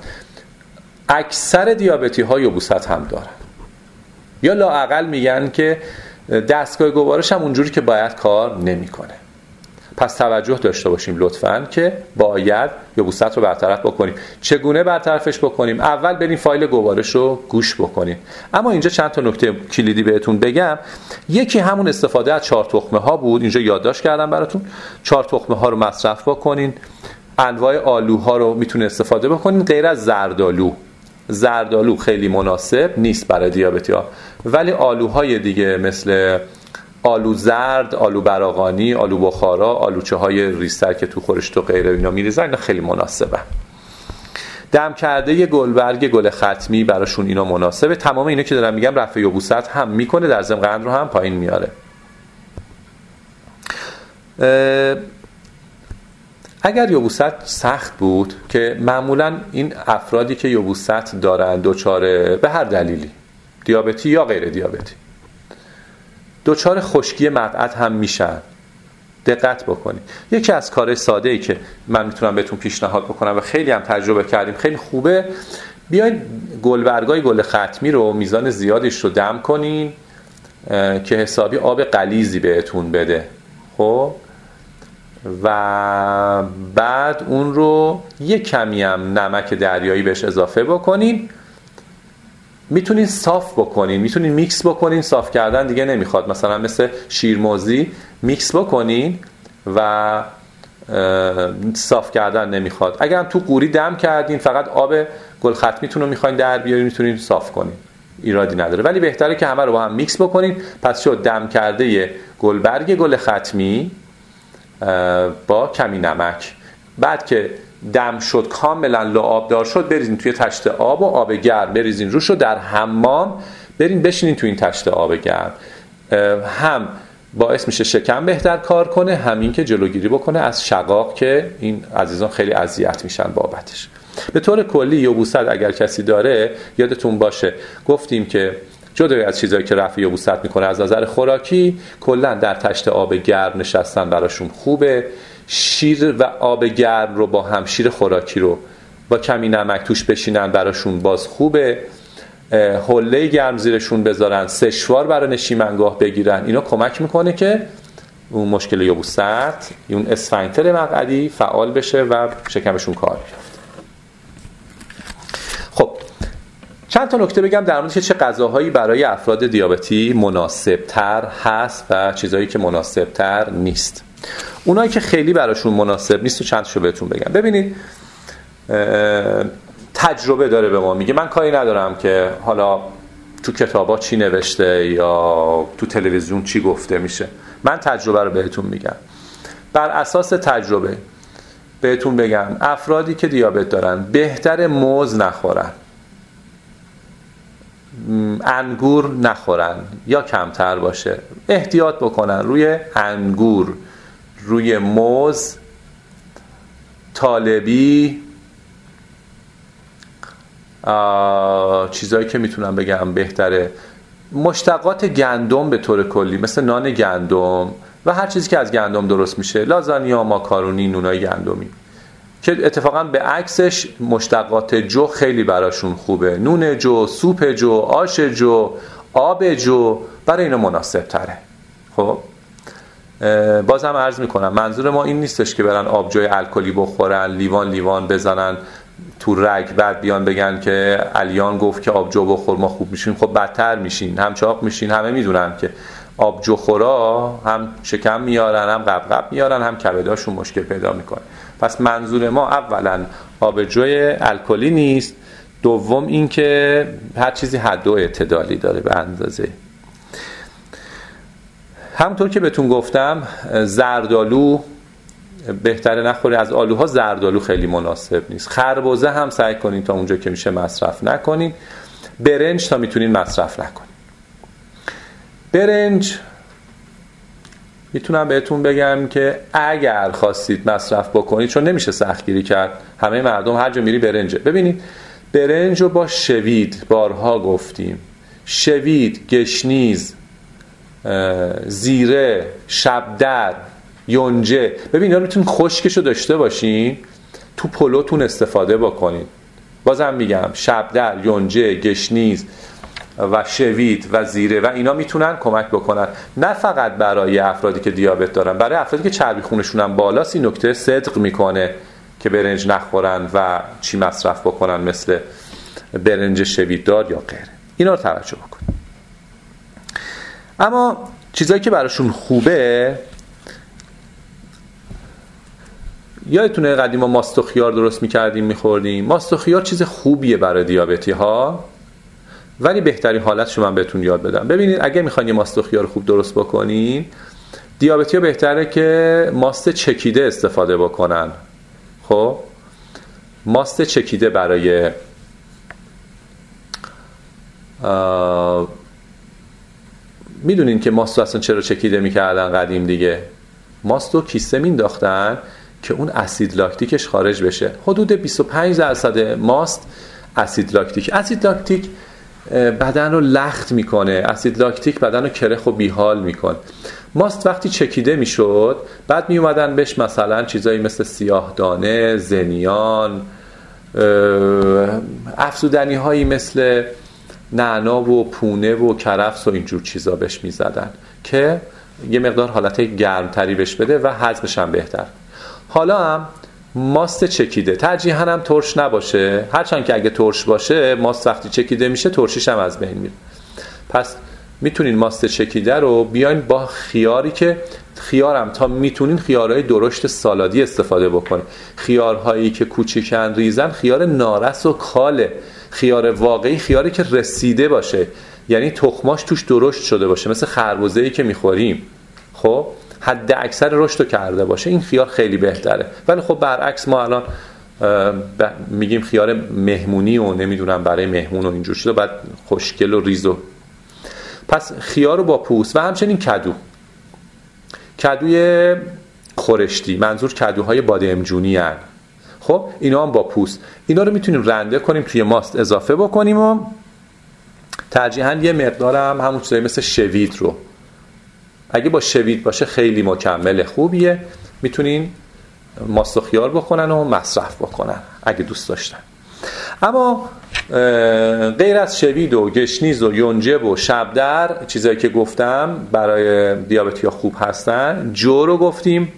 اکثر دیابتی ها یبوست هم دارن، یا لااقل میگن که دستگاه گوارش هم اونجوری که باید کار نمیکنه. پس توجه داشته باشیم لطفاً که باید یبوست رو برطرف بکنیم. چگونه برطرفش بکنیم؟ اول بریم فایل گوارش رو گوش بکنیم. اما اینجا چند تا نکته کلیدی بهتون بگم. یکی همون استفاده از 4 تخمه ها بود، اینجا یادداشت کردم براتون. 4 تخمه ها رو مصرف بکنین. انواع آلوها رو میتونه استفاده بکنین غیر از زردآلو. زردآلو خیلی مناسب نیست برای دیابتی‌ها، ولی آلوهای دیگه مثل آلو زرد، آلو براقانی، آلو بخارا، آلوچه های ریزتر که تو خورشت و غیره اینا میریزن، اینا خیلی مناسبه. دم کرده گلبرگ گل ختمی براشون اینا مناسبه. تمام اینا که دارم میگم رفع یبوست هم میکنه، در ضمن قند رو هم پایین میاره. اگر یبوست سخت بود که معمولا این افرادی که یبوست دارن دچار به هر دلیلی، دیابتی یا غیر دیابتی، دچار خشکی مقعد هم میشن. دقت بکنید. یکی از کارهای ساده ای که من میتونم بهتون پیشنهاد بکنم و خیلی هم تجربه کردیم، خیلی خوبه، بیاین گلبرگای گل ختمی رو میزان زیادیش رو دم کنین که حسابی آب غلیظی بهتون بده. خب و بعد اون رو یک کمی هم نمک دریایی بهش اضافه بکنین. میتونین صاف بکنین، میتونین میکس بکنین. صاف کردن دیگه نمیخواد، مثلا مثل شیرموزی میکس بکنین و صاف کردن نمیخواد. اگر هم تو قوری دم کردین فقط آب گل ختمیتون رو میخواین در بیارین، میتونین صاف کنین، ایرادی نداره، ولی بهتره که همه رو با هم میکس بکنین. پس شد دم کرده گلبرگ گل ختمی با کمی نمک. بعد که دم شد کاملا لعابدار شد، بریزین توی تشت آب و آب گرم بریزین روش، رو در حمام برین بشینین توی این تشت آب گرم. هم باعث میشه شکم بهتر کار کنه، همین که جلوگیری بکنه از شقاق که این عزیزان خیلی اذیت میشن بابتش. به طور کلی یبوست اگر کسی داره، یادتون باشه گفتیم که جدا از چیزایی که رفع یبوست میکنه از نظر خوراکی، کلا در تشت آب گرم نشستن براشون خوبه. شیر و آب گرم رو با هم، شیر خوراکی رو با کمی نمک توش بشینن براشون باز خوبه. حله گرم زیرشون بذارن، سشوار برای نشیمنگاه بگیرن، اینا کمک میکنه که اون مشکل یبوست، اون اسفنکتر مقعدی فعال بشه و شکمشون کار بیفته. خب چند تا نکته بگم در مورد که چه غذاهایی برای افراد دیابتی مناسب‌تر هست و چیزایی که مناسب‌تر نیست. اونایی که خیلی براشون مناسب نیست و چند تاشو بهتون بگم. ببینید تجربه داره به ما میگه، من کاری ندارم که حالا تو کتابا چی نوشته یا تو تلویزیون چی گفته میشه، من تجربه رو بهتون میگم. بر اساس تجربه بهتون بگم افرادی که دیابت دارن بهتر موز نخورن، انگور نخورن یا کمتر باشه، احتیاط بکنن روی انگور، روی موز، طالبی، چیزایی که میتونم بگم بهتره، مشتقات گندم به طور کلی مثل نان گندم و هر چیزی که از گندم درست میشه، لازانیا، ماکارونی، نونای گندمی، که اتفاقا به عکسش مشتقات جو خیلی براشون خوبه. نون جو، سوپ جو، آش جو، آب جو برای اینا مناسب تره. خب بازم عرض میکنم منظور ما این نیستش که برن آبجوی الکلی بخورن، لیوان لیوان بزنن تو رگ، بعد بیان بگن که علیان گفت که آبجو بخور ما خوب میشیم. خب بدتر میشین، هم چاق میشین. همه میدونن که آبجو خورا هم شکم میارن، هم قبقب میارن، هم کبداشون مشکل پیدا میکنه. پس منظور ما اولا آبجوی الکلی نیست، دوم این که هر چیزی حد و اعتدالی داره به اندازه. همونطور که بهتون گفتم زردآلو بهتره نخوری، از آلوها زردآلو خیلی مناسب نیست. خربزه هم سعی کنین تا اونجا که میشه مصرف نکنین. برنج تا میتونین مصرف نکنین. برنج میتونم بهتون بگم که اگر خواستید مصرف بکنید، چون نمیشه سختگیری کرد، همه مردم هر جا میری برنجه. ببینید برنج رو با شوید، بارها گفتیم، شوید، گشنیز، زیره، شبدر، یونجه، ببین اینا رو میتونید خشکشو داشته باشین، تو پلوتون استفاده بکنین. بازم میگم شبدر، یونجه، گشنیز، و شوید و زیره و اینا میتونن کمک بکنن، نه فقط برای افرادی که دیابت دارن، برای افرادی که چربی خونشون هم بالاست این نکته صدق میکنه که برنج نخورن و چی مصرف بکنن مثل برنج شویددار یا غیره. اینا رو توجه بکنن. اما چیزایی که براشون خوبه، یادتونه قدیما ماست و خیار درست میکردیم میخوردیم. ماست و خیار چیز خوبیه برای دیابتی ها، ولی بهترین حالتشو من بهتون یاد بدم. ببینید اگه میخواین یه ماست و خیار خوب درست بکنین، دیابتی ها بهتره که ماست چکیده استفاده بکنن. خب ماست چکیده برای میدونین که ماستو اصلا چرا چکیده میکردن قدیم دیگه؟ ماستو کیسه مینداختن که اون اسید لاکتیکش خارج بشه. حدود 25% ماست اسید لاکتیک. اسید لاکتیک بدن رو لخت میکنه، اسید لاکتیک بدن رو کرخ و بیحال میکنه. ماست وقتی چکیده میشد بعد میومدن بهش مثلا چیزایی مثل سیاه دانه، زنیان، افزودنی هایی مثل نعنا و پونه و کرفس و اینجور چیزا بهش میزدن که یه مقدار حالت گرمتری بهش بده و هضمش هم بهتر. حالا هم ماست چکیده ترجیحاً هم ترش نباشه، هرچند که اگه ترش باشه ماست وقتی چکیده میشه ترشیش هم از بین میره. پس میتونین ماست چکیده رو بیاین با خیاری که خیارم تا میتونین خیارهای درشت سالادی استفاده بکنین. خیارهایی که کوچیکن ریزن خیار نارس و کاله. خیار واقعی خیاری که رسیده باشه، یعنی تخماش توش درشت شده باشه، مثل خربزه‌ای که میخوریم. خب حد اکثر رشد رو کرده باشه، این خیار خیلی بهتره. ولی خب برعکس ما الان میگیم خیار مهمونی و نمیدونم برای مهمون و اینجور شده، بعد خوشگل و ریز و پس خیار رو با پوست و همچنین کدوی خورشتی، منظور کدوهای بادمجونی هن. خب اینا هم با پوست، اینا رو میتونیم رنده کنیم توی ماست اضافه بکنیم و ترجیحاً یه مقدار هم همون چیزایی مثل شوید رو، اگه با شوید باشه خیلی مکمل خوبیه، میتونین ماست و خیار بکنن و مصرف بکنن اگه دوست داشتن. اما غیر از شوید و گشنیز و یونجب و شبدر، چیزایی که گفتم برای دیابتی ها خوب هستن. جو رو گفتیم،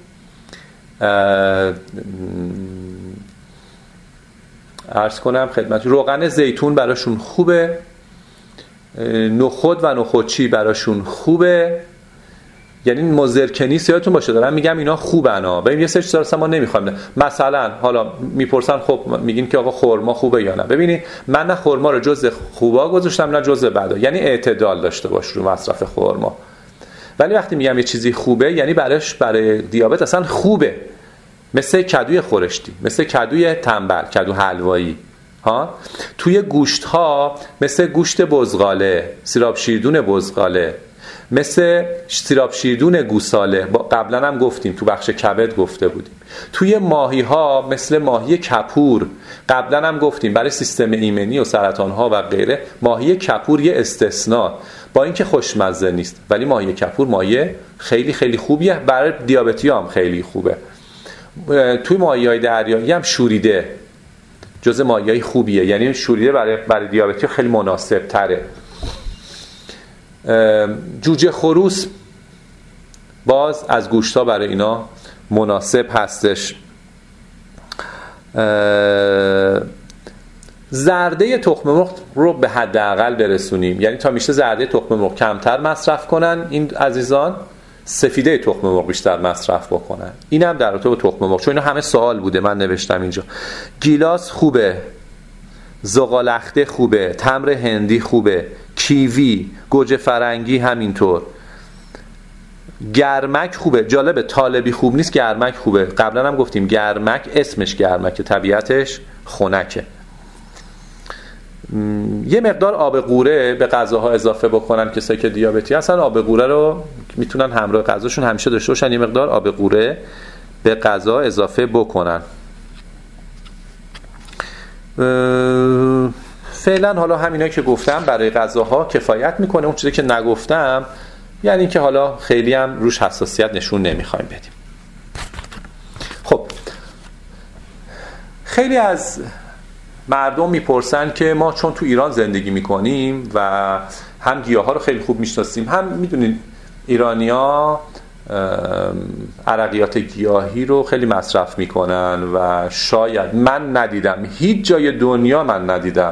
عرض کنم خدمت، روغن زیتون براشون خوبه، نخود و نخودچی براشون خوبه، یعنی مزرکنیس یادتون باشه دارم میگم اینا خوبن ها. ببین یه سری چیزا ما نمیخوایم، مثلا حالا میپرسن خب میگین که آقا خرما خوبه یا نه. ببینید من نه خرما رو جزء خوبا گذاشتم نه جزء بدا، یعنی اعتدال داشته باش رو مصرف خرما. ولی وقتی میگم یه چیزی خوبه یعنی برای دیابت اصلا خوبه، مثل کدوی خورشتی، مثل کدوی تنبل، کدو حلوایی ها. توی گوشت ها مثل گوشت بزغاله، سیراب شیردون بزغاله، مثل سیراب شیردون گوساله، قبلا هم گفتیم تو بخش کبد گفته بودیم. توی ماهی ها مثل ماهی کپور، قبلا هم گفتیم برای سیستم ایمنی و سرطان ها و غیره. ماهی کپور یه استثناء، با اینکه خوشمزه نیست ولی ماهی کپور ماهی خیلی خیلی خوبیه، برای دیابتی هم خیلی خوبه. توی ماهی‌های دریایی هم شوریده جزء ماهی‌های خوبیه، یعنی شوریده برای دیابتی خیلی مناسب تره. جوجه خروس باز از گوشت‌ها برای اینا مناسب هستش. زرده تخم مرغ رو به حداقل برسونیم، یعنی تا میشه زرده تخم مرغ کمتر مصرف کنن این عزیزان، سفیده تخم مرغ بیشتر مصرف بکنن. اینم در رابطه با تخم مرغ، چون اینا همه سوال بوده من نوشتم اینجا. گیلاس خوبه، زغالخته خوبه، تمر هندی خوبه، کیوی، گوجه فرنگی همینطور. گرمک خوبه، جالبه طالبی خوب نیست، گرمک خوبه. قبلا هم گفتیم گرمک اسمش گرمکه، طبیعتش خنکه. یه مقدار آب قوره به غذاها اضافه بکنن کسایی که دیابتی هستن. آب قوره رو میتونن همراه غذاشون همیشه داشته باشن، یه مقدار آب قوره به غذا اضافه بکنن. فعلا حالا همینا که گفتم برای غذاها کفایت میکنه. اون چیزی که نگفتم یعنی که حالا خیلی هم روش حساسیت نشون نمیخوایم بدیم. خب خیلی از مردم میپرسن که ما چون تو ایران زندگی میکنیم و هم گیاها رو خیلی خوب میشناسیم، هم میدونین ایرانی‌ها عرقیات گیاهی رو خیلی مصرف میکنن و شاید من ندیدم، هیچ جای دنیا من ندیدم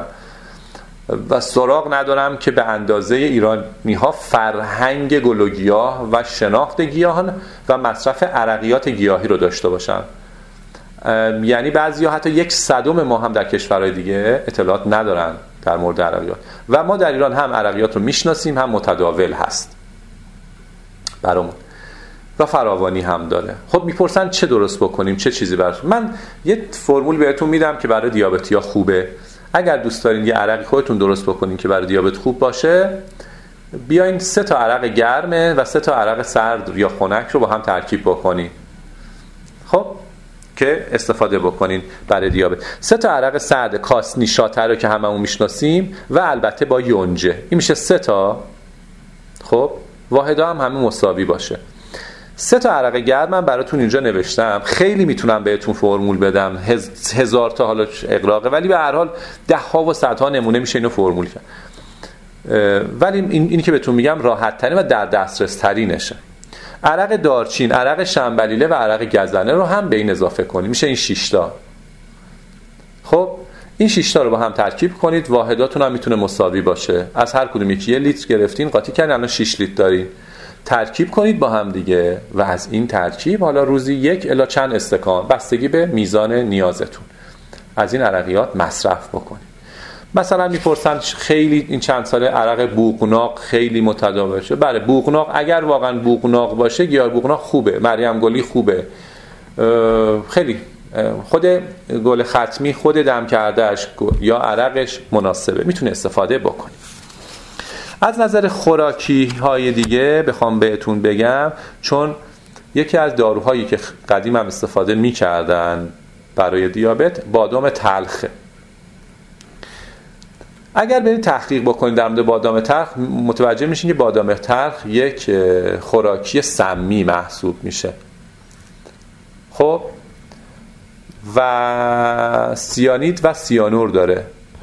و سراغ ندارم که به اندازه ایرانی‌ها فرهنگ گل و گیاه و شناخت گیاهان و مصرف عرقیات گیاهی رو داشته باشن. یعنی بعضی‌ها حتی 1/100 ما هم در کشورهای دیگه اطلاعات ندارن در مورد عرقیات و ما در ایران هم عرقیات رو میشناسیم، هم متداول هست برامون و فراوانی هم داره. خب میپرسن چه درست بکنیم، چه چیزی براتون. من یه فرمول بهتون میدم که برای دیابتی‌ها خوبه. اگر دوست دارین یه عرقی خودتون درست بکنین که برای دیابت خوب باشه، بیاین 3 تا عرق گرمه و 3 تا عرق سرد یا خنک رو با هم ترکیب بکنین، خب که استفاده بکنین برای دیابت. 3 تا عرق سرد کاسنی شاتر رو که هممون میشناسیم و البته با یونجه، این میشه 3 تا. خب واحدا هم همه مساوی باشه. 3 تا عرق گرم من براتون اینجا نوشتم، خیلی میتونم بهتون فرمول بدم، 1000 تا حالا اغراقه، ولی به هر حال 10 ها و 100 ها نمونه میشه اینو فرمول کرد. ولی اینی که بهتون میگم راحت ترین و در دسترس ترینشه. عرق دارچین، عرق شنبلیله و عرق گزنه رو هم به این اضافه کنید، میشه این 6 تا. خب این 6 تا رو با هم ترکیب کنید، واحداتون هم میتونه مساوی باشه، از هر کدوم یکی 1 لیتر گرفتین قاطی کردین، الان 6 لیتر دارین، ترکیب کنید با هم دیگه و از این ترکیب حالا روزی 1 الی چند استکان بستگی به میزان نیازتون از این عرقیات مصرف بکنید. مثلا میپرسن خیلی این چند ساله عرق بوقناق خیلی متداول شده. بله بوقناق اگر واقعا بوقناق باشه، گیاه بوقناق خوبه، مریم گلی خوبه، خیلی خود گل ختمی خود دم کردهش یا عرقش مناسبه، میتونه استفاده بکنید. از نظر خوراکی های دیگه بخوام بهتون بگم، چون یکی از داروهایی که قدیم هم استفاده میکردن برای دیابت بادام تلخه. اگر برید تحقیق بکنید در مورد بادام تلخ، متوجه میشین که بادام تلخ یک خوراکی سمی محسوب میشه. خب و سیانید و سیانور داره،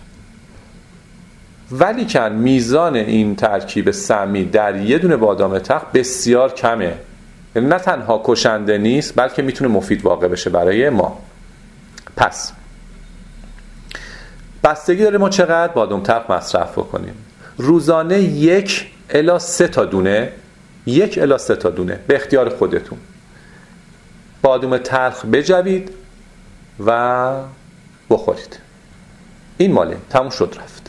ولی کن میزان این ترکیب سمی در یه دونه بادام تلخ بسیار کمه. یعنی نه تنها کشنده نیست بلکه میتونه مفید واقع بشه برای ما. پس بستگی داره ما چقدر بادام تلخ مصرف بکنیم. روزانه 1 الی 3 تا دونه، 1 الی 3 تا دونه به اختیار خودتون بادام تلخ بجوید و بخورید. این ماله تموم شد رفت.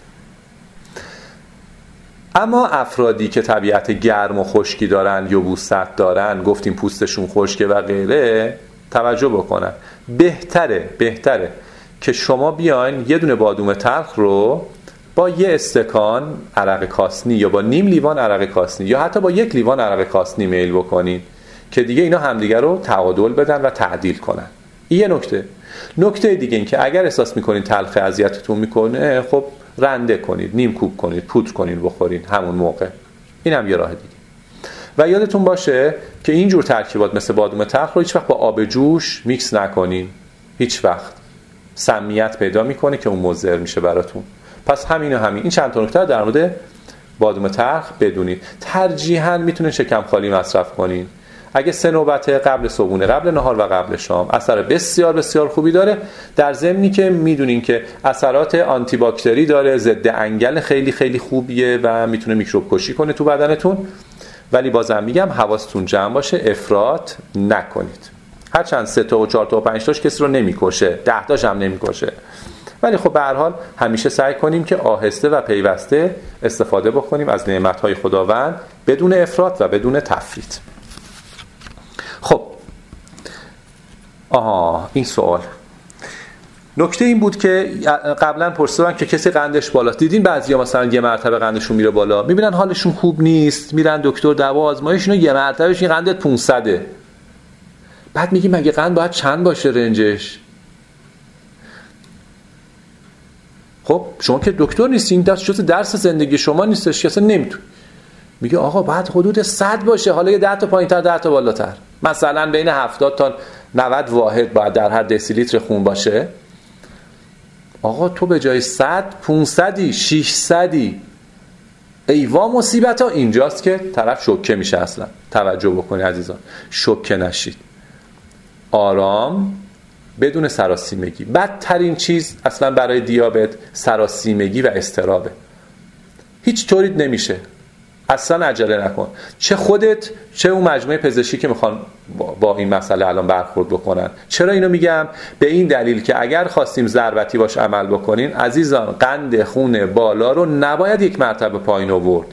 اما افرادی که طبیعت گرم و خشکی دارن، یبوست دارن، گفتیم پوستشون خشکه و غیره، توجه بکنن. بهتره که شما بیاین یه دونه بادام تلخ رو با 1 استکان عرق کاسنی یا با نیم لیوان عرق کاسنی یا حتی با 1 لیوان عرق کاسنی میل بکنین که دیگه اینا همدیگه رو تعادل بدن و تعدیل کنن. این یه نکته دیگه این که اگر احساس میکنین تلخ اذیتتون میکنه، خب رنده کنید، نیم کوب کنید، پودر کنید بخورین همون موقع. این هم یه راه دیگه. و یادتون باشه که اینجور ترکیبات مثل بادام تلخ رو هیچ وقت با آب جوش میکس نکنین، هیچ وقت. سمیت پیدا میکنه که اون مضر میشه براتون. پس همین این چند تا نکته در مورد بادام تلخ بدونید. ترجیحاً میتونین شکم خالی مصرف کنین. اگه 3 نوبت قبل صبحونه، قبل نهار و قبل شام اثر بسیار بسیار خوبی داره، در ضمنی که میدونین که اثرات آنتی باکتری داره، ضد انگل خیلی خیلی خوبیه و میتونه میکروب کشی کنه تو بدنتون. ولی بازم میگم حواستون جمع باشه، افراط نکنید. هرچند 3 تا و 4 تا و 5 تاش کسی رو نمیکشه، 10 تاش هم نمیکشه، ولی خب به هر حال همیشه سعی کنیم که آهسته و پیوسته استفاده بکنیم از نعمت‌های خداوند بدون افراط و بدون تفریط. خب این سوال، نکته این بود که قبلا پرسیدن که کسی قندش بالا، دیدین بعضیا مثلا یه مرتبه قندشون میره بالا، میبینن حالشون خوب نیست، میرن دکتر دوا آزمایش، اینو یه مرتبهش این قندت 500، بعد میگی مگه قند باید چند باشه رنجش؟ خب شما که دکتر نیستین، جزء درس زندگی شما نیستش که اصلا نمیتون. میگه آقا باید حدود 100 باشه، حالا یه 10 تا پایین‌تر 10 تا بالاتر، مثلا بین 70 تا 90 واحد باید در هر دسیلیتر خون باشه. آقا تو به جای 100 500 600 ای وا مصیبت ها. اینجاست که طرف شوکه میشه. اصلا توجه بکنید عزیزان، شوکه نشید، آرام، بدون سراسیمگی. بدترین چیز اصلا برای دیابت سراسیمگی و اضطرابه. هیچ طوری نمیشه، اصلا عجله نکن. چه خودت چه اون مجموعه پزشکی که میخوان با این مسئله الان برخورد بکنن. چرا اینو میگم؟ به این دلیل که اگر خواستیم ضربتی باش عمل بکنین عزیزان، قند خون بالا رو نباید یک مرتبه پایین آورد.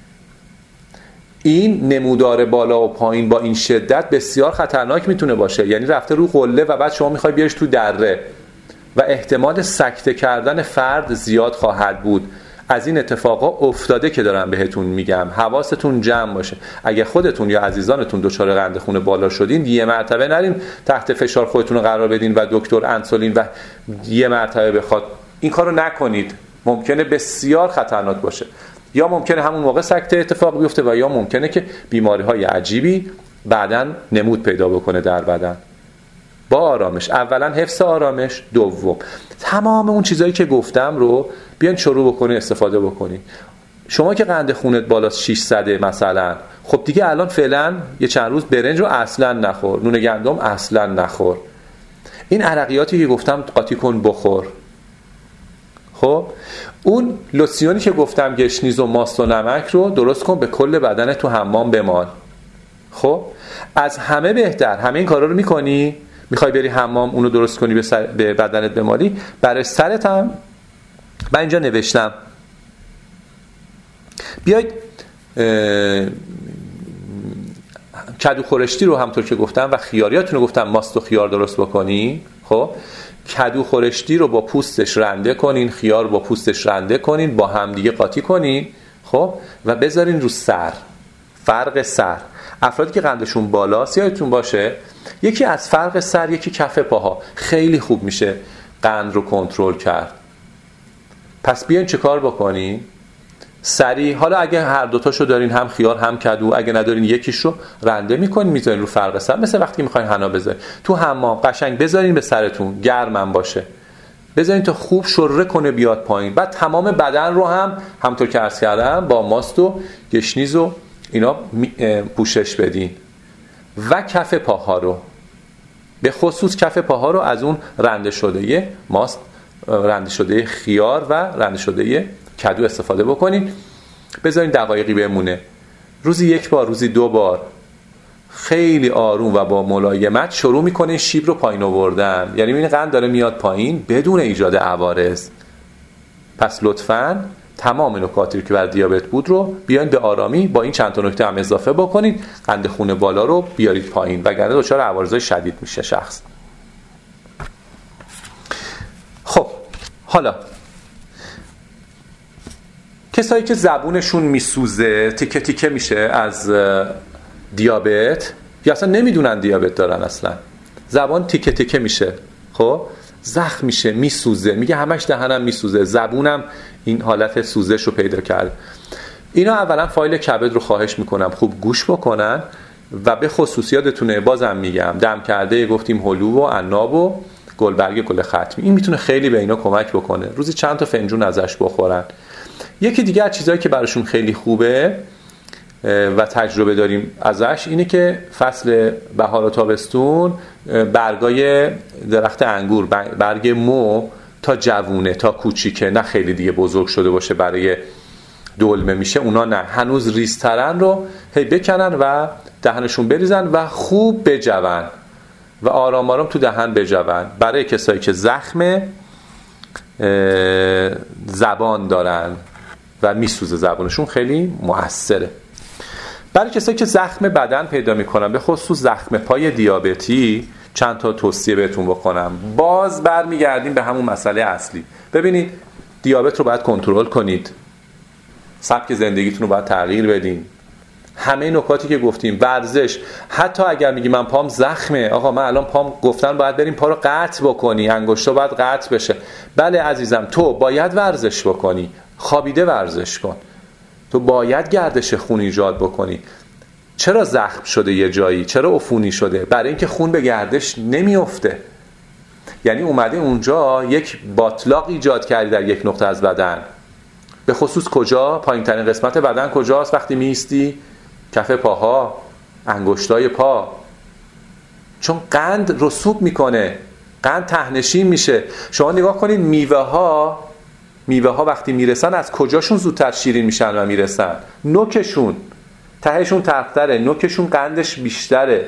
این نمودار بالا و پایین با این شدت بسیار خطرناک میتونه باشه. یعنی رفته رو قله و بعد شما میخوای بیاریش تو دره و احتمال سکته کردن فرد زیاد خواهد بود. از این اتفاقا افتاده که دارم بهتون میگم. حواستون جمع باشه. اگه خودتون یا عزیزانتون دچار قند خون بالا شدین، یه مرتبه نرین تحت فشار خودتون رو قرار بدین و دکتر انسولین و یه مرتبه بخواد. این کارو نکنید. ممکنه بسیار خطرناک باشه. یا ممکنه همون موقع سکته اتفاق بیفته و یا ممکنه که بیماری‌های عجیبی بعداً نمود پیدا بکنه در بدن. با آرامش، اولا حفظ آرامش، دوم تمام اون چیزایی که گفتم رو بیان شروع بکنی استفاده بکنی. شما که قند خونت بالاست 600 مثلا، خب دیگه الان فعلا یه چند روز برنج رو اصلا نخور، نون گندم اصلا نخور، این عرقیاتی که گفتم قاطی کن بخور. خب اون لوسیونی که گفتم گشنیز و ماست و نمک رو درست کن، به کل بدن تو حمام بمال. خب از همه بهتر، همه این کارا رو میکنی، میخوای بری حمام اونو درست کنی به بدنت بمالی، برای سرت هم من اینجا نوشتم بیاید کدو خورشتی رو همطور که گفتم و خیاریاتون رو گفتم ماست و خیار درست بکنی. خب کدو خورشتی رو با پوستش رنده کنین، خیار با پوستش رنده کنین، با هم دیگه قاطی کنین. خب و بذارین رو سر. فرق سر، افرادی که قندشون بالاست یادتون باشه یکی از فرق سر یکی کف پاها، خیلی خوب میشه قند رو کنترل کرد. پس بیاین چه کار بکنین؟ سری، حالا اگه هر دوتاشو دارین، هم خیار هم کدو، اگه ندارین یکیشو رنده میکنین میذارین رو فرق سر، مثل وقتی میخواین حنا بذارین تو حمام، قشنگ بذارین به سرتون، گرمم باشه، بذارین تا خوب شره کنه بیاد پایین. بعد تمام بدن رو هم همونطور که عرض کردم با ماست و گشنیز و اینا پوشش بدین و کف پاها رو، به خصوص کف پاها رو از اون رنده شده ماست، رنده شده خیار و رنده شده کدو استفاده بکنین. بذارین دقایقی بمونه، روزی یک بار، روزی 2 بار، خیلی آروم و با ملایمت شروع میکنین شیب رو پایین آوردن. یعنی این قند داره میاد پایین بدون ایجاد عوارض. پس لطفاً تمام نکاتی که بر دیابت بود رو بیاین به آرامی با این چند تا نکته هم اضافه بکنین، قند خون بالا رو بیارید پایین، وگرنه دچار عوارض شدید میشه شخص. خب حالا کسایی که زبونشون میسوزه، تیکه تیکه میشه از دیابت، یا اصلا نمیدونن دیابت دارن، اصلا زبان تیکه تیکه میشه، خب زخم میشه، میسوزه، میگه همش دهنم میسوزه، زبونم این حالت سوزش رو پیدا کرد. اینا اولا فایل کبد رو خواهش میکنم خوب گوش بکنن و به خصوصیاتتونه بازم میگم دم کرده گفتیم هلو و عناب و گلبرگ گل ختمی، این میتونه خیلی به اینا کمک بکنه. روزی چند تا فنجون ازش بخورن. یکی دیگه از چیزایی که براشون خیلی خوبه و تجربه داریم ازش اینه که فصل بهار و تابستون برگای درخت انگور، برگ مو تا جوونه تا کوچیکه، نه خیلی دیگه بزرگ شده باشه برای دلمه میشه، اونا نه، هنوز ریزترن رو هی بکنن و دهنشون بریزن و خوب بجون و آرام آرام تو دهن بجون. برای کسایی که زخم زبان دارن و میسوزه زبانشون خیلی مؤثره. برای کسایی که زخم بدن پیدا میکنن، به خصوص زخم پای دیابتی، چند تا توصیه بهتون بکنم. باز برمیگردیم به همون مسئله اصلی. ببینید دیابت رو باید کنترل کنید، سبک زندگیتون رو باید تغییر بدین، همه نکاتی که گفتیم، ورزش، حتی اگر میگی من پام زخمه، آقا من الان پام گفتن باید بریم پا رو قطع بکنی، انگشتا باید قطع بشه. بله عزیزم، تو باید ورزش بکنی، خوابیده ورزش کن، تو باید گردش خون ایجاد بکنی. چرا زخم شده یه جایی؟ چرا عفونی شده؟ برای اینکه خون به گردش نمیفته. یعنی اومده اونجا یک باطلاق ایجاد کردی در یک نقطه از بدن. به خصوص کجا؟ پایین ترین قسمت بدن کجاست وقتی میستی؟ کف پاها، انگشتای پا. چون قند رسوب میکنه، قند تهنشین میشه. شما نگاه کنید میوه ها وقتی میرسن از کجاشون زودتر شیرین میشن و میرسن؟ نوکشون، تهشون ترختره، نوکشون قندش بیشتره.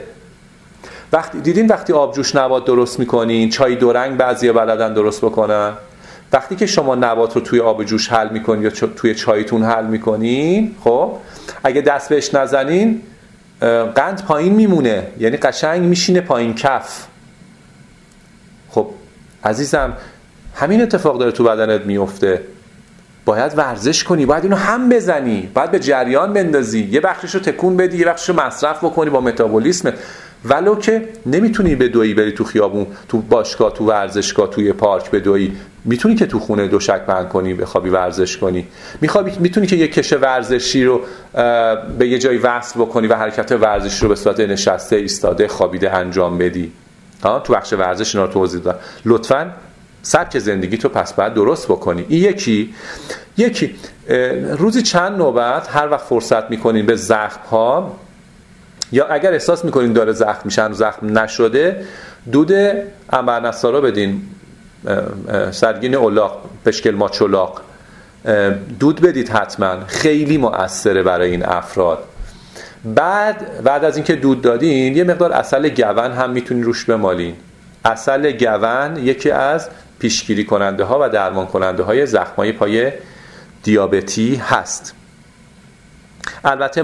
وقتی آبجوش نبات درست میکنین، چای دورنگ بعضیا بلدن درست بکنن، وقتی که شما نبات رو توی آب جوش حل میکنین یا توی چایتون حل میکنین، خب اگه دست بهش نزنین قند پایین میمونه، یعنی قشنگ میشینه پایین کف. خب عزیزم همین اتفاق داره تو بدنت میفته. باید ورزش کنی، باید اینو هم بزنی، باید به جریان بندازی، یه بخشش رو تکون بدی، یه بخشش رو مصرف بکنی با متابولیسم. ولو که نمیتونی بدوی بری تو خیابون، تو باشگاه، تو ورزشگاه، توی پارک بدوی، میتونی که تو خونه دوشک بند کنی، بخوابی ورزش کنی. میتونی که یه کش ورزشی رو به یه جایی وصل بکنی و حرکت ورزشی رو به صورت نشسته، ایستاده، خوابیده انجام بدی. تو بخش ورزش اینا رو توضیح دادم. لطفاً سبک زندگی تو پس باید درست بکنی. این یکی روزی چند نوبت هر وقت فرصت میکنین به زخم ها، یا اگر احساس میکنین داره زخم میشن، زخم نشده، دود عنبرنسارا بدین، سرگین الاغ، پشکل ماچولاق، دود بدید حتما، خیلی مؤثره برای این افراد. بعد از اینکه دود دادین یه مقدار عسل گون هم میتونین روش بمالین. عسل گون یکی از پیشگیری کننده ها و درمان کننده های زخمای پای دیابتی هست. البته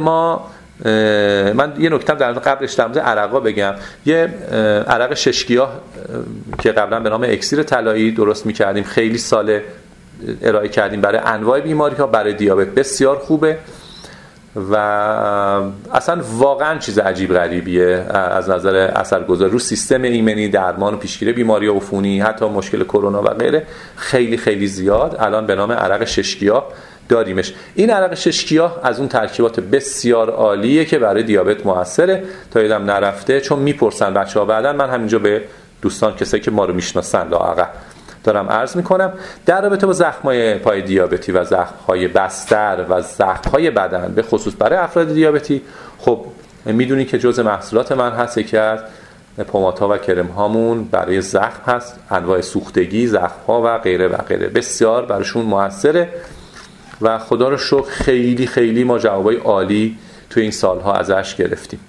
من یه نکته در قبلش در مورد عرقا بگم. یه عرق 6 گیاه که قبلا به نام اکسیر طلایی درست می‌کردیم، خیلی سال ارائه کردیم برای انواع بیماری‌ها، برای دیابت بسیار خوبه و اصلا واقعا چیز عجیب غریبیه از نظر اثرگذاری رو سیستم ایمنی، درمان و پیشگیری بیماری عفونی، حتی مشکل کرونا و غیره، خیلی خیلی زیاد. الان به نام عرق 6 گیاه داریمش. این عرق 6 گیاه از اون ترکیبات بسیار عالیه که برای دیابت موثره. تا یادم نرفته، چون میپرسن بچه‌ها بعدن، من همینجا به دوستان کسایی که ما رو میشناسن لااقل دارم عرض میکنم، در رابطه با زخم‌های پای دیابتی و زخم‌های بستر و زخم‌های بدن به خصوص برای افراد دیابتی، خب میدونی که جزء محصولات من هست که از پمادها و کرم هامون برای زخم هست، انواع سوختگی، زخم‌ها و غیره و غیره، بسیار براشون موثره و خدا رو شکر خیلی خیلی ما جوابای عالی تو این سالها ازش گرفتیم.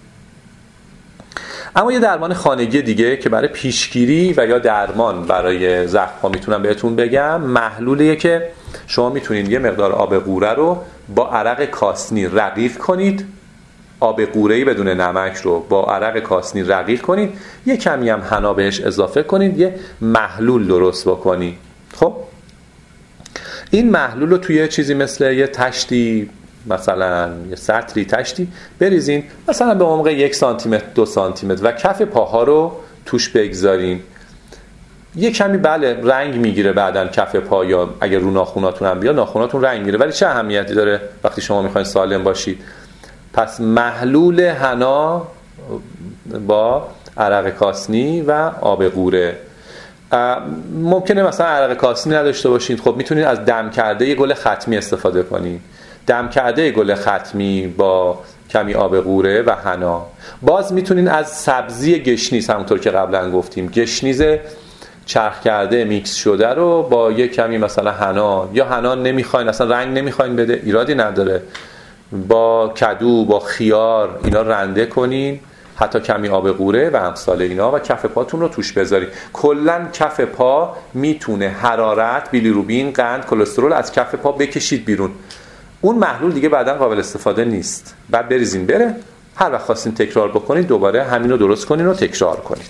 اما یه درمان خانگی دیگه که برای پیشگیری و یا درمان برای زخم‌ها میتونم بهتون بگم، محلولیه که شما میتونید یه مقدار آب قوره رو با عرق کاسنی رقیق کنید. آب قوره‌ای بدون نمک رو با عرق کاسنی رقیق کنید، یه کمی هم حنا بهش اضافه کنید، یه محلول درست بکنید. خب این محلول رو توی چیزی مثل یه تشتی، مثلا یه سطری تشتی بریزین، مثلا به عمق 1 سانتیمتر 2 سانتیمتر و کف پاها رو توش بگذارین. یه کمی بله رنگ میگیره بعدن کف پا، یا اگر رو ناخوناتون هم بیاد ناخوناتون رنگ میگیره، ولی چه اهمیتی داره وقتی شما میخواین سالم باشید. پس محلول حنا با عرق کاسنی و آب قوره. ممکنه مثلا عرق کاسنی نداشته باشید، خب میتونید از دم کرده یه گل ختمی استفاده کنید. دم کرده گل ختمی با کمی آب قوره و حنا. باز میتونین از سبزی گشنیز، همونطور که قبلا گفتیم، گشنیز چرخ کرده میکس شده رو با یه کمی مثلا حنا، یا حنا نمیخواین اصلا رنگ نمیخواین بده، ایرادی نداره، با کدو، با خیار اینا رنده کنین، حتی کمی آب قوره و امثال اینا، و کف پاتون رو توش بذارید. کلا کف پا میتونه حرارت، بیلیروبین، قند، کلسترول از کف پا بکشید بیرون. اون محلول دیگه بعداً قابل استفاده نیست. بعد بریزین بره، هر وقت خواستین تکرار بکنید دوباره همین رو درست کنین و تکرار کنید.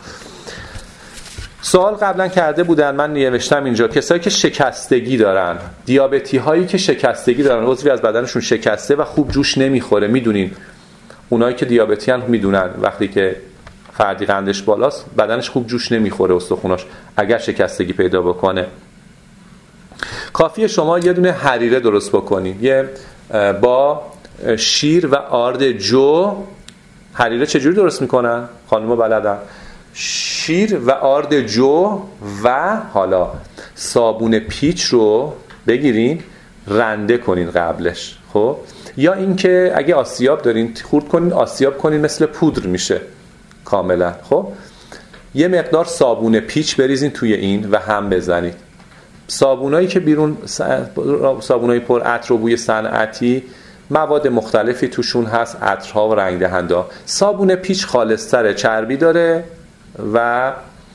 سوال قبلا کرده بودن، من نوشتم اینجا، کسایی که شکستگی دارن، دیابتی هایی که شکستگی دارن، عضوی از بدنشون شکسته و خوب جوش نمیخوره، میدونین اونایی که دیابتی هن میدونن وقتی که فردی قندش بالاست بدنش خوب جوش نمیخوره، استخوناش اگر شکستگی پیدا بکنه، کافیه شما یه دونه حریره درست بکنید. یه با شیر و آرد جو. حریره چجوری درست میکنن؟ خانوما بلدن. شیر و آرد جو و حالا صابون پیچ رو بگیرین رنده کنین قبلش. خب یا اینکه اگه آسیاب دارین خورد کنین، آسیاب کنین مثل پودر میشه کاملا. خب یه مقدار صابون پیچ بریزین توی این و هم بزنید. صابونایی که بیرون صابونای پر عطر و بوی صنعتی مواد مختلفی توشون هست، عطرها و رنگ دهنده. صابون پیچ خالص‌تره، چربی داره و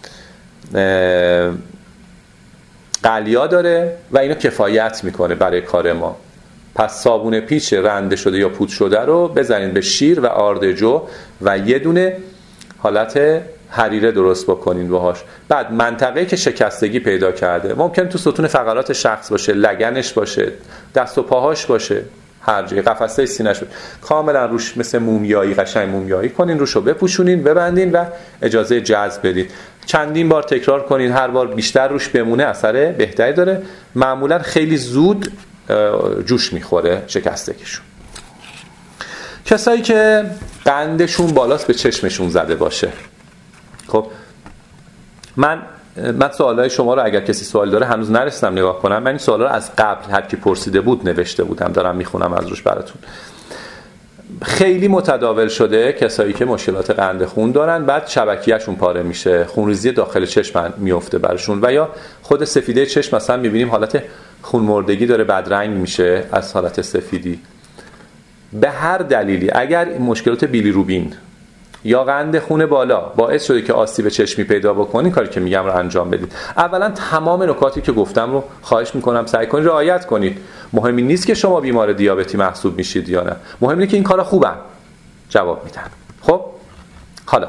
قلیا داره و اینو کفایت میکنه برای کار ما. پس صابون پیچ رنده شده یا پودر شده رو بزنید به شیر و آردجو و یه دونه حالت حریره درست بکنین باهاش. بعد منطقه‌ای که شکستگی پیدا کرده، ممکن تو ستون فقرات شخص باشه، لگنش باشه، دست و پاهاش باشه، هر جای قفسه سینه‌اش باشه، کاملا روش مثل مومیایی قشنگ مومیایی کنین، روشو بپوشونین، ببندین و اجازه جذب بدین. چندین بار تکرار کنین، هر بار بیشتر روش بمونه اثر بهتری داره. معمولا خیلی زود جوش میخوره شکستگیشون. کسایی که قندشون بالاست به چشمشون زده باشه، خب من سوالای شما رو اگر کسی سوال داره هنوز نرسیدم نگاه کنم. من این سوالا رو از قبل هر کی پرسیده بود نوشته بودم، دارم میخونم از روش براتون. خیلی متداول شده کسایی که مشکلات قند خون دارن، بعد شبکیه‌شون پاره میشه، خونریزی داخل چشم میفته براشون، و یا خود سفیده چشم مثلا میبینیم حالت خون مردگی داره، بدرنگ میشه از حالت سفیدی. به هر دلیلی اگر مشکلات بیلیروبین یا قند خون بالا باعث شده که آسیب چشمی پیدا بکنین، کاری که میگم رو انجام بدید. اولا تمام نکاتی که گفتم رو خواهش میکنم سعی کنید رعایت کنید. مهمی نیست که شما بیمار دیابتی محسوب میشید یا نه، مهم اینه که این کارا خوبن، جواب میدن. خب حالا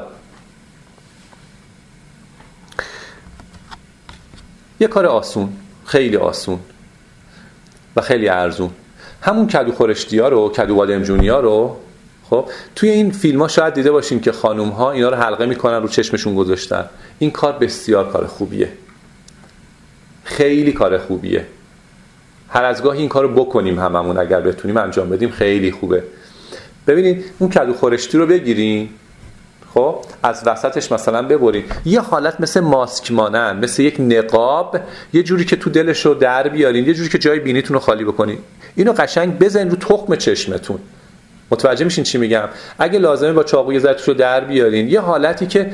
یه کار آسون، خیلی آسون و خیلی ارزون، همون کدو خورشتی‌ها رو، کدو بادمجونی‌ها رو، خب توی این فیلم ها شاید دیده باشین که خانوم ها اینا رو حلقه میکنن رو چشمشون گذاشتن. این کار بسیار کار خوبیه، خیلی کار خوبیه. هر از گاهی این کار رو بکنیم هممون، اگر بتونیم انجام بدیم خیلی خوبه. ببینید اون کدو خورشتی رو بگیرین، خب از وسطش مثلا ببرین، یه حالت مثل ماسک مانند، مثل یک نقاب، یه جوری که تو دلش رو در بیارین، یه جوری که جای بینیتون رو خالی بکنین. اینو قشنگ بزنین رو تخم چشمتون. متوجه میشین چی میگم؟ اگه لازمه با چاقو یه ذره توشو در بیارین، یه حالتی که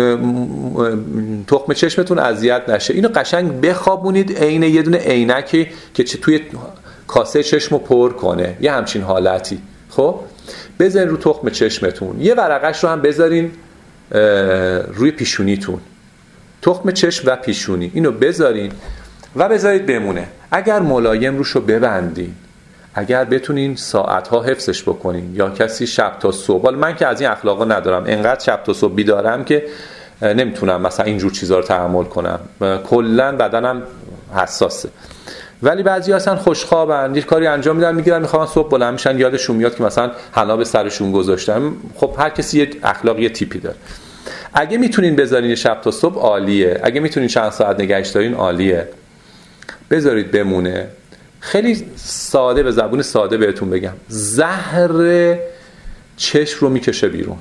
تخم چشمتون اذیت نشه. اینو قشنگ بخوابونید عین یه دونه عینکی که توی کاسه چشمو پر کنه، یه همچین حالتی. خب بزنین رو تخم چشمتون، یه ورقش رو هم بذارین روی پیشونیتون، تخم چشم و پیشونی، اینو بذارین و بذارید بمونه. اگر ملایم روشو ببندین، اگر بتونین ساعتها حفظش بکنین، یا کسی شب تا صبح، من که از این اخلاقا ندارم، انقدر شب تا صبح بیدارم که نمیتونم مثلا اینجور چیزا رو تحمل کنم، کلا بدنم حساسه. ولی بعضی اصلا خوشخوابن، یه کاری انجام میدن میگیرن میخوان صبح بلند میشن یادشون میاد که مثلا حنا به سرشون گذاشتن. خب هر کسی یه اخلاقی تیپی داره. اگه میتونین بذارین شب تا صبح عالیه، اگه میتونین چند ساعت نگهش دارین عالیه. بذارید بمونه. خیلی ساده، به زبون ساده بهتون بگم، زهر چشم رو میکشه بیرون.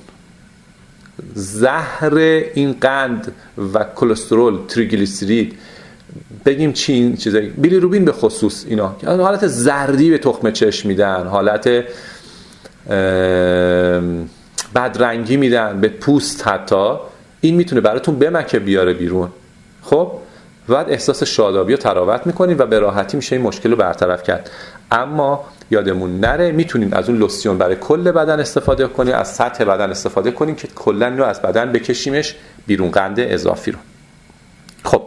زهر این قند و کلسترول، تریگلیسیرید، بگیم چی این چیزایی، بیلیروبین به خصوص، اینا حالت زردی به تخم چشم میدن، حالت بدرنگی میدن به پوست، حتی این میتونه براتون بمکه بیاره بیرون. خب بعد احساس شادابی و تراوت میکنین و به راحتی میشه این مشکل رو برطرف کرد. اما یادمون نره میتونیم از اون لوسیون برای کل بدن استفاده کنیم، از سطح بدن استفاده کنیم که کلا رو از بدن بکشیمش بیرون، قند اضافی رو. خب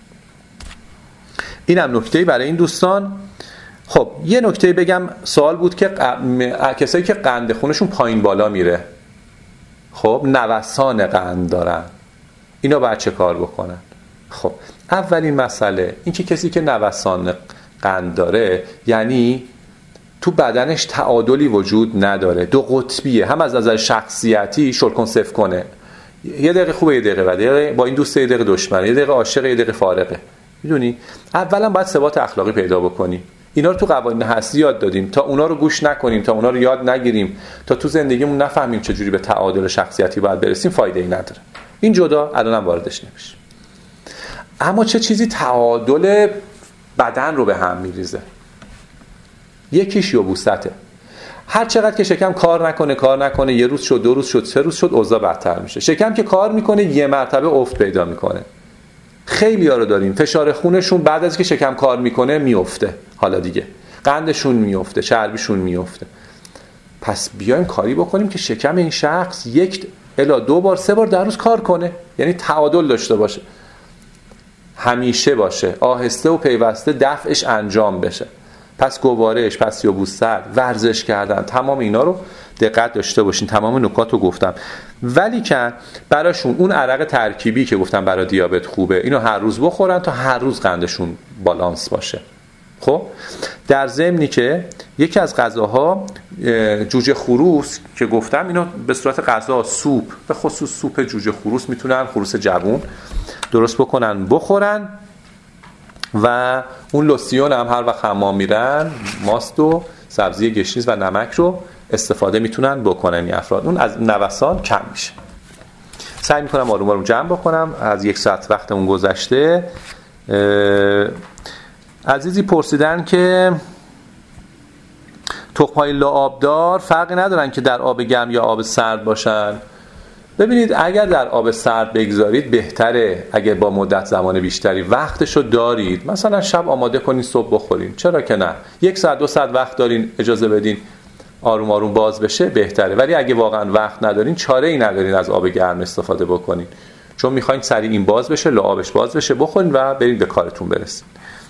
اینم نکته‌ای برای این دوستان. خب یه نکته بگم، سوال بود که کسایی که قند خونشون پایین بالا میره، خب نوسان قند دارن، اینا باید چه کار بکنن؟ خب اولین مسئله این که کسی که نوسان قند داره یعنی تو بدنش تعادلی وجود نداره، دو قطبیه، هم از نظر شخصیتی شل صفر کنه، یه دقیقه خوبه یه دقیقه بده، با این دوست یه دقیقه دشمنه، یه دقیقه عاشقه یه دقیقه فارقه. میدونی اولا باید ثبات اخلاقی پیدا بکنی. اینا رو تو قوانین هستی یاد دادیم، تا اونا رو گوش نکنیم، تا اونا رو یاد نگیریم، تا تو زندگیمون نفهمیم چجوری به تعادل شخصیتی باید برسیم، فایده ای نداره. این جدا الانم واردش نمیشه. اما چه چیزی تعادل بدن رو به هم میریزه؟ یکیش یبوسته. هر چقدر که شکم کار نکنه، یه روز شد، 2 روز شد، 3 روز شد، اوضاع بدتر میشه. شکم که کار میکنه یه مرتبه افت پیدا میکنه. خیلی‌ها رو داریم فشار خونشون بعد از که شکم کار میکنه میفته، حالا دیگه قندشون میفته، چربیشون میفته. پس بیایم کاری بکنیم که شکم این شخص 1 الی 2 بار 3 بار در روز کار کنه، یعنی تعادل داشته باشه، همیشه باشه، آهسته و پیوسته دفعش انجام بشه. پس گوارش، پس یبوست، ورزش کردن، تمام اینا رو دقت داشته باشین. تمام نکات رو گفتم، ولی که براشون اون عرق ترکیبی که گفتم برای دیابت خوبه، اینو هر روز بخورن تا هر روز قندشون بالانس باشه. خب در ضمنی که یکی از غذاها جوجه خروس که گفتم، اینو به صورت غذا سوپ، به خصوص سوپ جوجه خروس میتونن خروس جوون درست بکنن بخورن، و اون لوسیون هم هر وقت حمام میرن ماست و سبزی گشنیز و نمک رو استفاده میتونن بکنن این افراد، اون از نوسان کم میشه. سعی میکنم آروم آروم جمع بکنم، از 1 ساعت وقتمون گذشته. عزیزی پرسیدن که تخم‌های لاآبدار فرقی ندارن که در آب گرم یا آب سرد باشن؟ ببینید اگر در آب سرد بگذارید بهتره، اگر با مدت زمان بیشتری وقتشو دارید، مثلا شب آماده کنین صبح بخورین، چرا که نه، 1 ساعت 2 ساعت وقت دارین اجازه بدین آروم آروم باز بشه بهتره. ولی اگه واقعا وقت ندارین، چاره ای ندارین از آب گرم استفاده بکنین، چون میخواین سریع این باز بشه، لعابش باز بشه، بخورین و برین به کارتون برسین.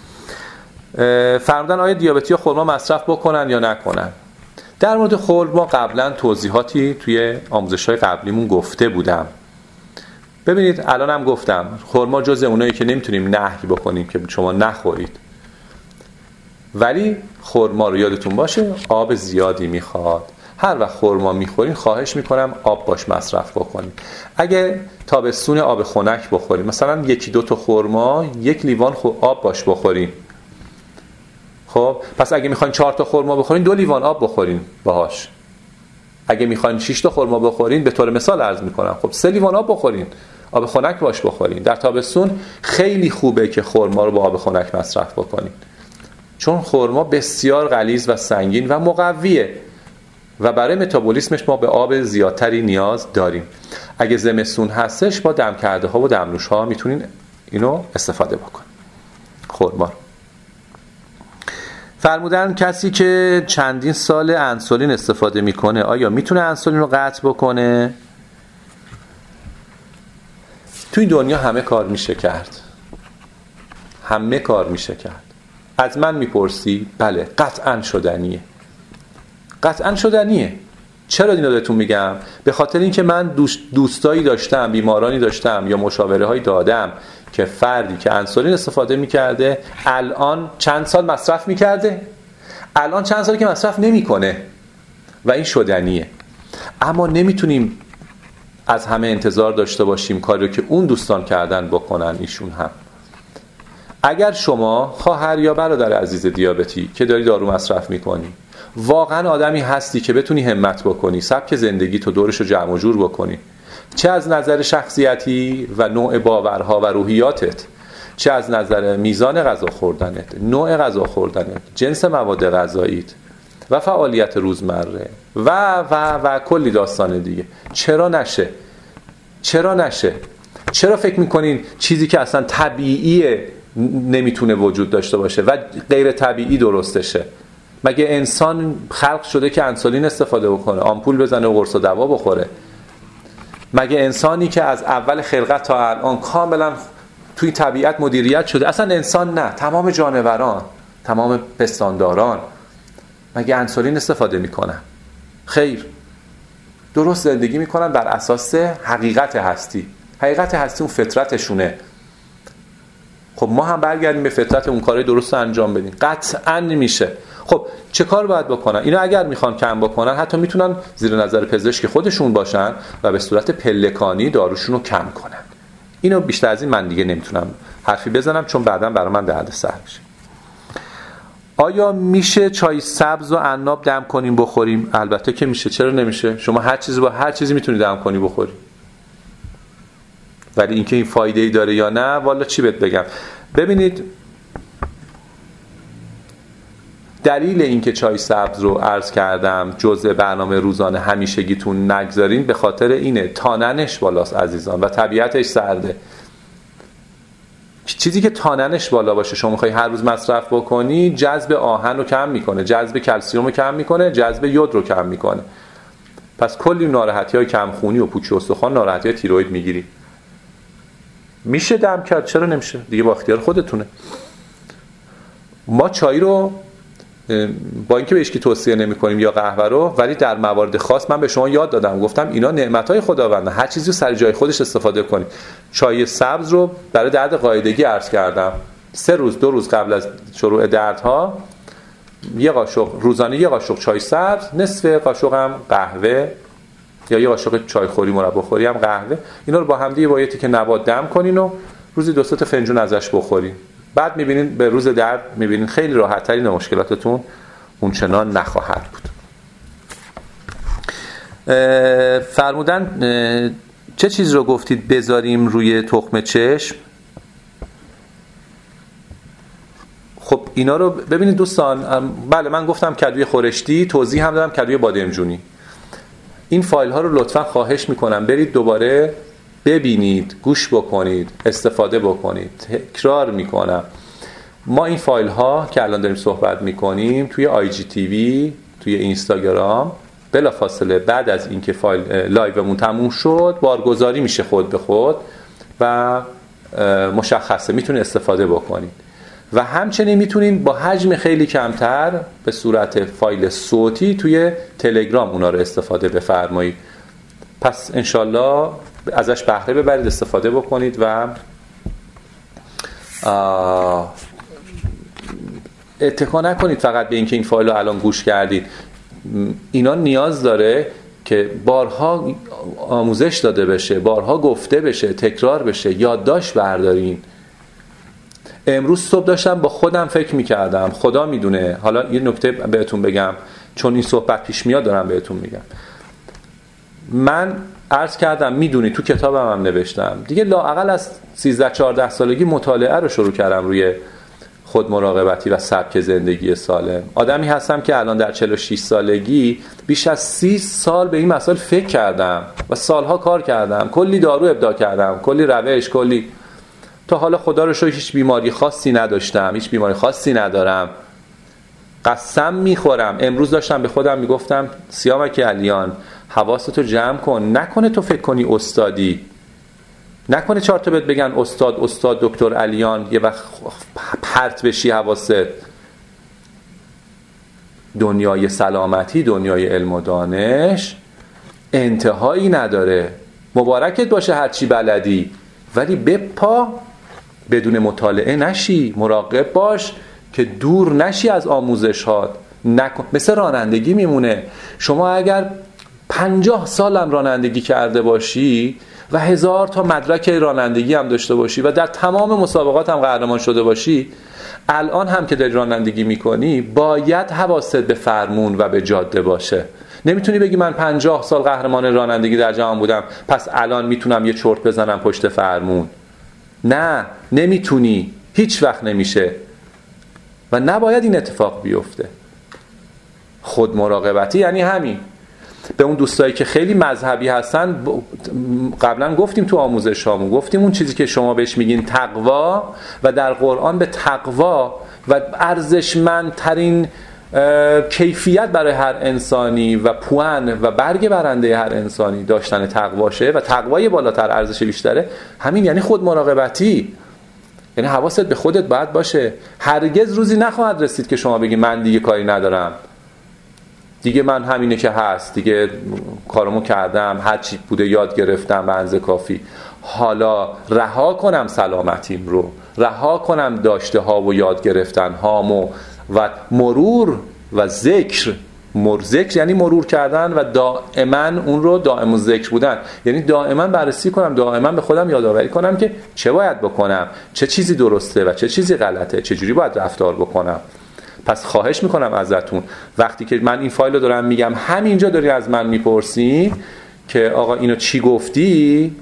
فرمودن آیا دیابتی ها خرما مصرف بکنن یا نکنن؟ در مورد خرما قبلا توضیحاتی توی آموزش‌های قبلیمون گفته بودم. ببینید الان هم گفتم خرما جز اونایی که نمیتونیم نهی بکنیم که شما نخورید، ولی خرما رو یادتون باشه آب زیادی میخواد. هر وقت خرما میخورین خواهش میکنم آب باش مصرف بکنید. اگه تابستون آب خنک بخورید، مثلا 1-2 تا خرما 1 لیوان آب باش بخورین. خب پس اگه میخواین 4 تا خرما بخورین 2 لیوان آب بخورین باهاش. اگه میخواین 6 تا خرما بخورین، به طور مثال عرض میکنم، خب 3 لیوان آب بخورین، آب خنک باش بخورین. در تابستون خیلی خوبه که خرما رو با آب خنک مصرف بکنین، چون خرما بسیار غلیظ و سنگین و مقویه و برای متابولیسمش ما به آب زیادتری نیاز داریم. اگه زمستون هستش با دم کرده ها و دمنوش ها میتونین اینو استفاده بکنین خرما. فرمودن کسی که چندین سال انسولین استفاده میکنه آیا میتونه انسولین رو قطع بکنه؟ تو این دنیا همه کار میشه کرد، همه کار میشه کرد. از من میپرسی؟ بله قطعا شدنیه، قطعا شدنیه. چرا اینو بهتون میگم؟ به خاطر اینکه من دوستایی داشتم، بیمارانی داشتم یا مشاوره هایی دادم که فردی که انسولین استفاده میکرده الان چند سال مصرف میکرده، الان چند سالی که مصرف نمیکنه و این شدنیه. اما نمیتونیم از همه انتظار داشته باشیم کاری رو که اون دوستان کردن بکنن ایشون هم. اگر شما خواهر یا برادر عزیز دیابتی که داری دارو مصرف میکنی واقعا آدمی هستی که بتونی همت بکنی، سبک زندگی تو دورش رو جمع و جور بکنی، چه از نظر شخصیتی و نوع باورها و روحیاتت، چه از نظر میزان غذا خوردنت، نوع غذا خوردنت، جنس مواد غذاییت و فعالیت روزمره و کلی داستان دیگه، چرا نشه؟ چرا فکر میکنین چیزی که اصلا طبیعیه نمیتونه وجود داشته باشه و غیر طبیعی درستشه؟ مگه انسان خلق شده که انسولین استفاده بکنه، آمپول بزنه و قرص و دوا بخوره؟ مگه انسانی که از اول خلقت تا الان کاملا توی طبیعت مدیریت شده، اصلا انسان نه، تمام جانوران، تمام پستانداران مگه انسولین استفاده میکنن؟ خیر، درست زندگی میکنن بر اساس حقیقت هستی. حقیقت هستی اون فطرتشونه. خب ما هم برگردیم به فطرت اون کارهای درست رو انجام بدیم. قطعا نمیشه. خب چه کار باید بکنن؟ اینا اگر میخوان کم بکنن حتی میتونن زیر نظر پزشک خودشون باشن و به صورت پلکانی داروشون رو کم کنن. اینو بیشتر از این من دیگه نمیتونم حرفی بزنم چون بعداً برای من دردسر میشه. آیا میشه چای سبز و عناب دم کنیم بخوریم؟ البته که میشه، چرا نمیشه؟ شما هر چیزی با هر چیزی میتونید دم کنی بخوری. ولی اینکه این فایده‌ای داره یا نه والا چی بهت بگم. ببینید دلیل اینکه چای سبز رو عرض کردم جزء برنامه روزانه همیشگیتون نگذارین به خاطر اینه، تاننش بالاست عزیزان و طبیعتش سرده. چیزی که تاننش بالا باشه شما میخوای هر روز مصرف بکنی، جذب آهن رو کم میکنه، جذب کلسیم رو کم میکنه، جذب یود رو کم میکنه. پس کلی ناراحتی‌های کمخونی و پوچ استخوان، ناراحتی‌های تیروئید میگیری. میشه دم کرد، چرا نمیشه؟ دیگه با اختیار خودتونه. ما چای رو با اینکه بهش کی توصیه نمی‌کنیم یا قهوه رو، ولی در موارد خاص من به شما یاد دادم، گفتم اینا نعمت‌های خداونده، هر چیزی رو سر جای خودش استفاده کنید. چای سبز رو برای درد قاعدگی عرض کردم، 3 روز 2 روز قبل از شروع دردها یه قاشق روزانه، یه قاشق چای سبز، نصف قاشق هم قهوه یا یه قاشق چای خوری مربا خوری هم قهوه، اینا رو با هم دیگه با یه تیکه نبات دم کنین و روزی 2 تا فنجون ازش بخورین. بعد میبینین به روز درد میبینین خیلی راحت ترین، مشکلاتتون اونچنان نخواهد بود. فرمودن چه چیز رو گفتید بذاریم روی تخم چشم؟ خب اینا رو ببینید دوستان، بله من گفتم کدوی خورشتی، توضیح هم دادم کدوی بادمجونی. این فایل ها رو لطفا خواهش میکنم برید دوباره ببینید، گوش بکنید، استفاده بکنید. تکرار میکنم، ما این فایل ها که الان داریم صحبت میکنیم توی آی جی تی وی، توی اینستاگرام، بلافاصله بعد از اینکه فایل لایومون تموم شد بارگذاری میشه خود به خود و مشخصه، میتونید استفاده بکنید. و همچنین میتونین با حجم خیلی کمتر به صورت فایل صوتی توی تلگرام اونا رو استفاده بفرمایید. پس انشالله ازش بهره ببرید، استفاده بکنید و اتکا نکنید فقط به اینکه این فایل رو الان گوش کردید. اینا نیاز داره که بارها آموزش داده بشه، بارها گفته بشه، تکرار بشه، یادداشت بردارین. امروز صبح داشتم با خودم فکر میکردم، خدا میدونه، حالا یه نکته بهتون بگم چون این صحبت پیش میاد دارم بهتون میگم. من عرض کردم میدونی تو کتابم هم نوشتم دیگه، لااقل از 13-14 سالگی مطالعه رو شروع کردم روی خود مراقبتی و سبک زندگی سالم. آدمی هستم که الان در 46 سالگی بیش از 30 سال به این مسائل فکر کردم و سالها کار کردم، کلی دارو ابداع کردم، کلی روش، کلی. تا حالا خدا رو شکر هیچ بیماری خاصی نداشتم، هیچ بیماری خاصی ندارم. قسم میخورم. امروز داشتم به خودم میگفتم سیامک علیان حواستو جمع کن، نکنه تو فکر کنی استادی، نکنه 4 تا بهت بگن استاد دکتر علیان یه وقت پرت بشی حواست. دنیای سلامتی، دنیای علم و دانش انتهایی نداره. مبارکت باشه هرچی بلدی، ولی بپا، بدون مطالعه نشی. مراقب باش که دور نشی از آموزش هات. نکن مثل رانندگی میمونه. شما اگر 50 سالم رانندگی کرده باشی و 1000 تا مدرک رانندگی هم داشته باشی و در تمام مسابقات هم قهرمان شده باشی، الان هم که داری رانندگی میکنی باید حواست به فرمون و به جاده باشه. نمیتونی بگی من 50 سال قهرمان رانندگی در جهان بودم پس الان میتونم یه چرت بزنم پشت فرمون. نه، نمیتونی، هیچ وقت نمیشه و نباید این اتفاق بیفته. خود مراقبتی یعنی همین. به اون دوستایی که خیلی مذهبی هستن، قبلا گفتیم تو آموزش هامون، گفتیم اون چیزی که شما بهش میگین تقوا و در قرآن به تقوا و ارزشمندترین کیفیت برای هر انسانی و پوان و برگ برنده هر انسانی داشتن تقواشه و تقوای بالاتر ارزش بیشتره. همین یعنی خود مراقبتی، یعنی حواست به خودت باید باشه. هرگز روزی نخواهد رسید که شما بگی من دیگه کاری ندارم، دیگه من همینه که هست، دیگه کارمو کردم، هر چی بوده یاد گرفتم به اندازه کافی، حالا رها کنم سلامتیم رو، رها کنم داشته ها و یاد گرفتن هامو و مرور و ذکر. ذکر یعنی مرور کردن و دائما اون رو دائم ذکر بودن، یعنی دائما بررسی کنم، دائما به خودم یادآوری کنم که چه باید بکنم، چه چیزی درسته و چه چیزی غلطه، چه جوری باید رفتار بکنم. پس خواهش میکنم ازتون وقتی که من این فایل رو دارم میگم، همینجا داری از من میپرسین که آقا اینو چی گفتی،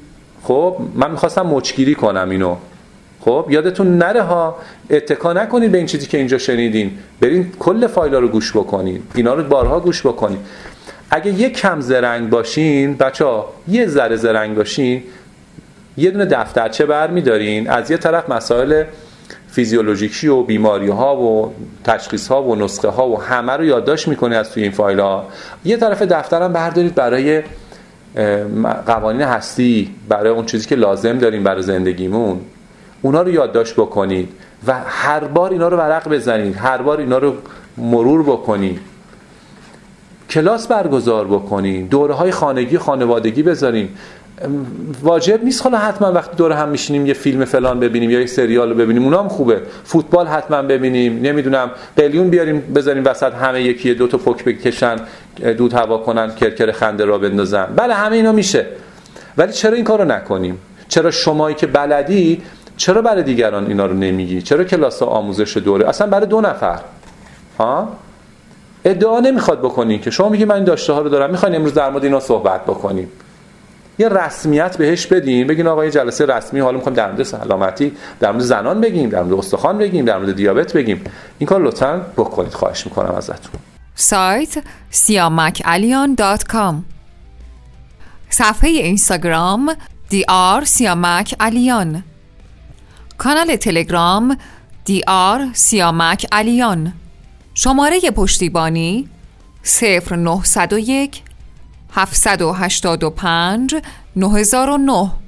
خب من میخواستم مچگیری کنم اینو. خب یادتون نره ها، اتکا نکنید به این چیزی که اینجا شنیدین، برین کل فایل‌ها رو گوش بکنین، اینا رو بارها گوش بکنین. اگه یک کم زرنگ باشین بچه‌ها، یه ذره زرنگ باشین، یه دونه دفترچه برمی‌دارین، از یه طرف مسائل فیزیولوژیکی و بیماری‌ها و تشخیص‌ها و نسخه‌ها و همه رو یادداشت می‌کنید از توی این فایل‌ها. یه طرف دفترم بردارید برای قوانین هستی، برای اون چیزی که لازم داریم برای زندگیمون، اونا رو یادداشت بکنید و هر بار اینا رو ورق بزنید، هر بار اینا رو مرور بکنید، کلاس برگزار بکنید، دوره‌های خانگی خانوادگی بذاریم. واجب نیست حالا حتما وقتی دور هم میشینیم یه فیلم فلان ببینیم یا یه سریال رو ببینیم، اونا هم خوبه. فوتبال حتما ببینیم، نمیدونم قلیون بیاریم بذاریم وسط، همه یکی دو تا پک بکشن، دود هوا کنن، کرکر خنده را بندازن. بله همه اینا میشه، ولی چرا این کارو نکنیم؟ چرا شمایی که بلدی چرا برای دیگران اینا رو نمیگی؟ چرا کلاس آموزش دوره اصلا برای 2 نفر ها ادعا نمیخواد بکنین که شما میگی من این داشته ها رو دارم، میخواین امروز در مورد اینا صحبت بکنیم، یه رسمیت بهش بدین، بگین آقا یه جلسه رسمی حالا میخوایم در مورد سلامتی، در مورد زنان بگیم، در مورد استخوان بگیم، در مورد دیابت بگیم. این کار لطفاً بکنید، خواهش میکنم ازتون. سایت siamakalian.com، صفحه اینستاگرام dr.siamakalian، کانال تلگرام dr.siamakalian، شماره پشتیبانی 0901 785 9009.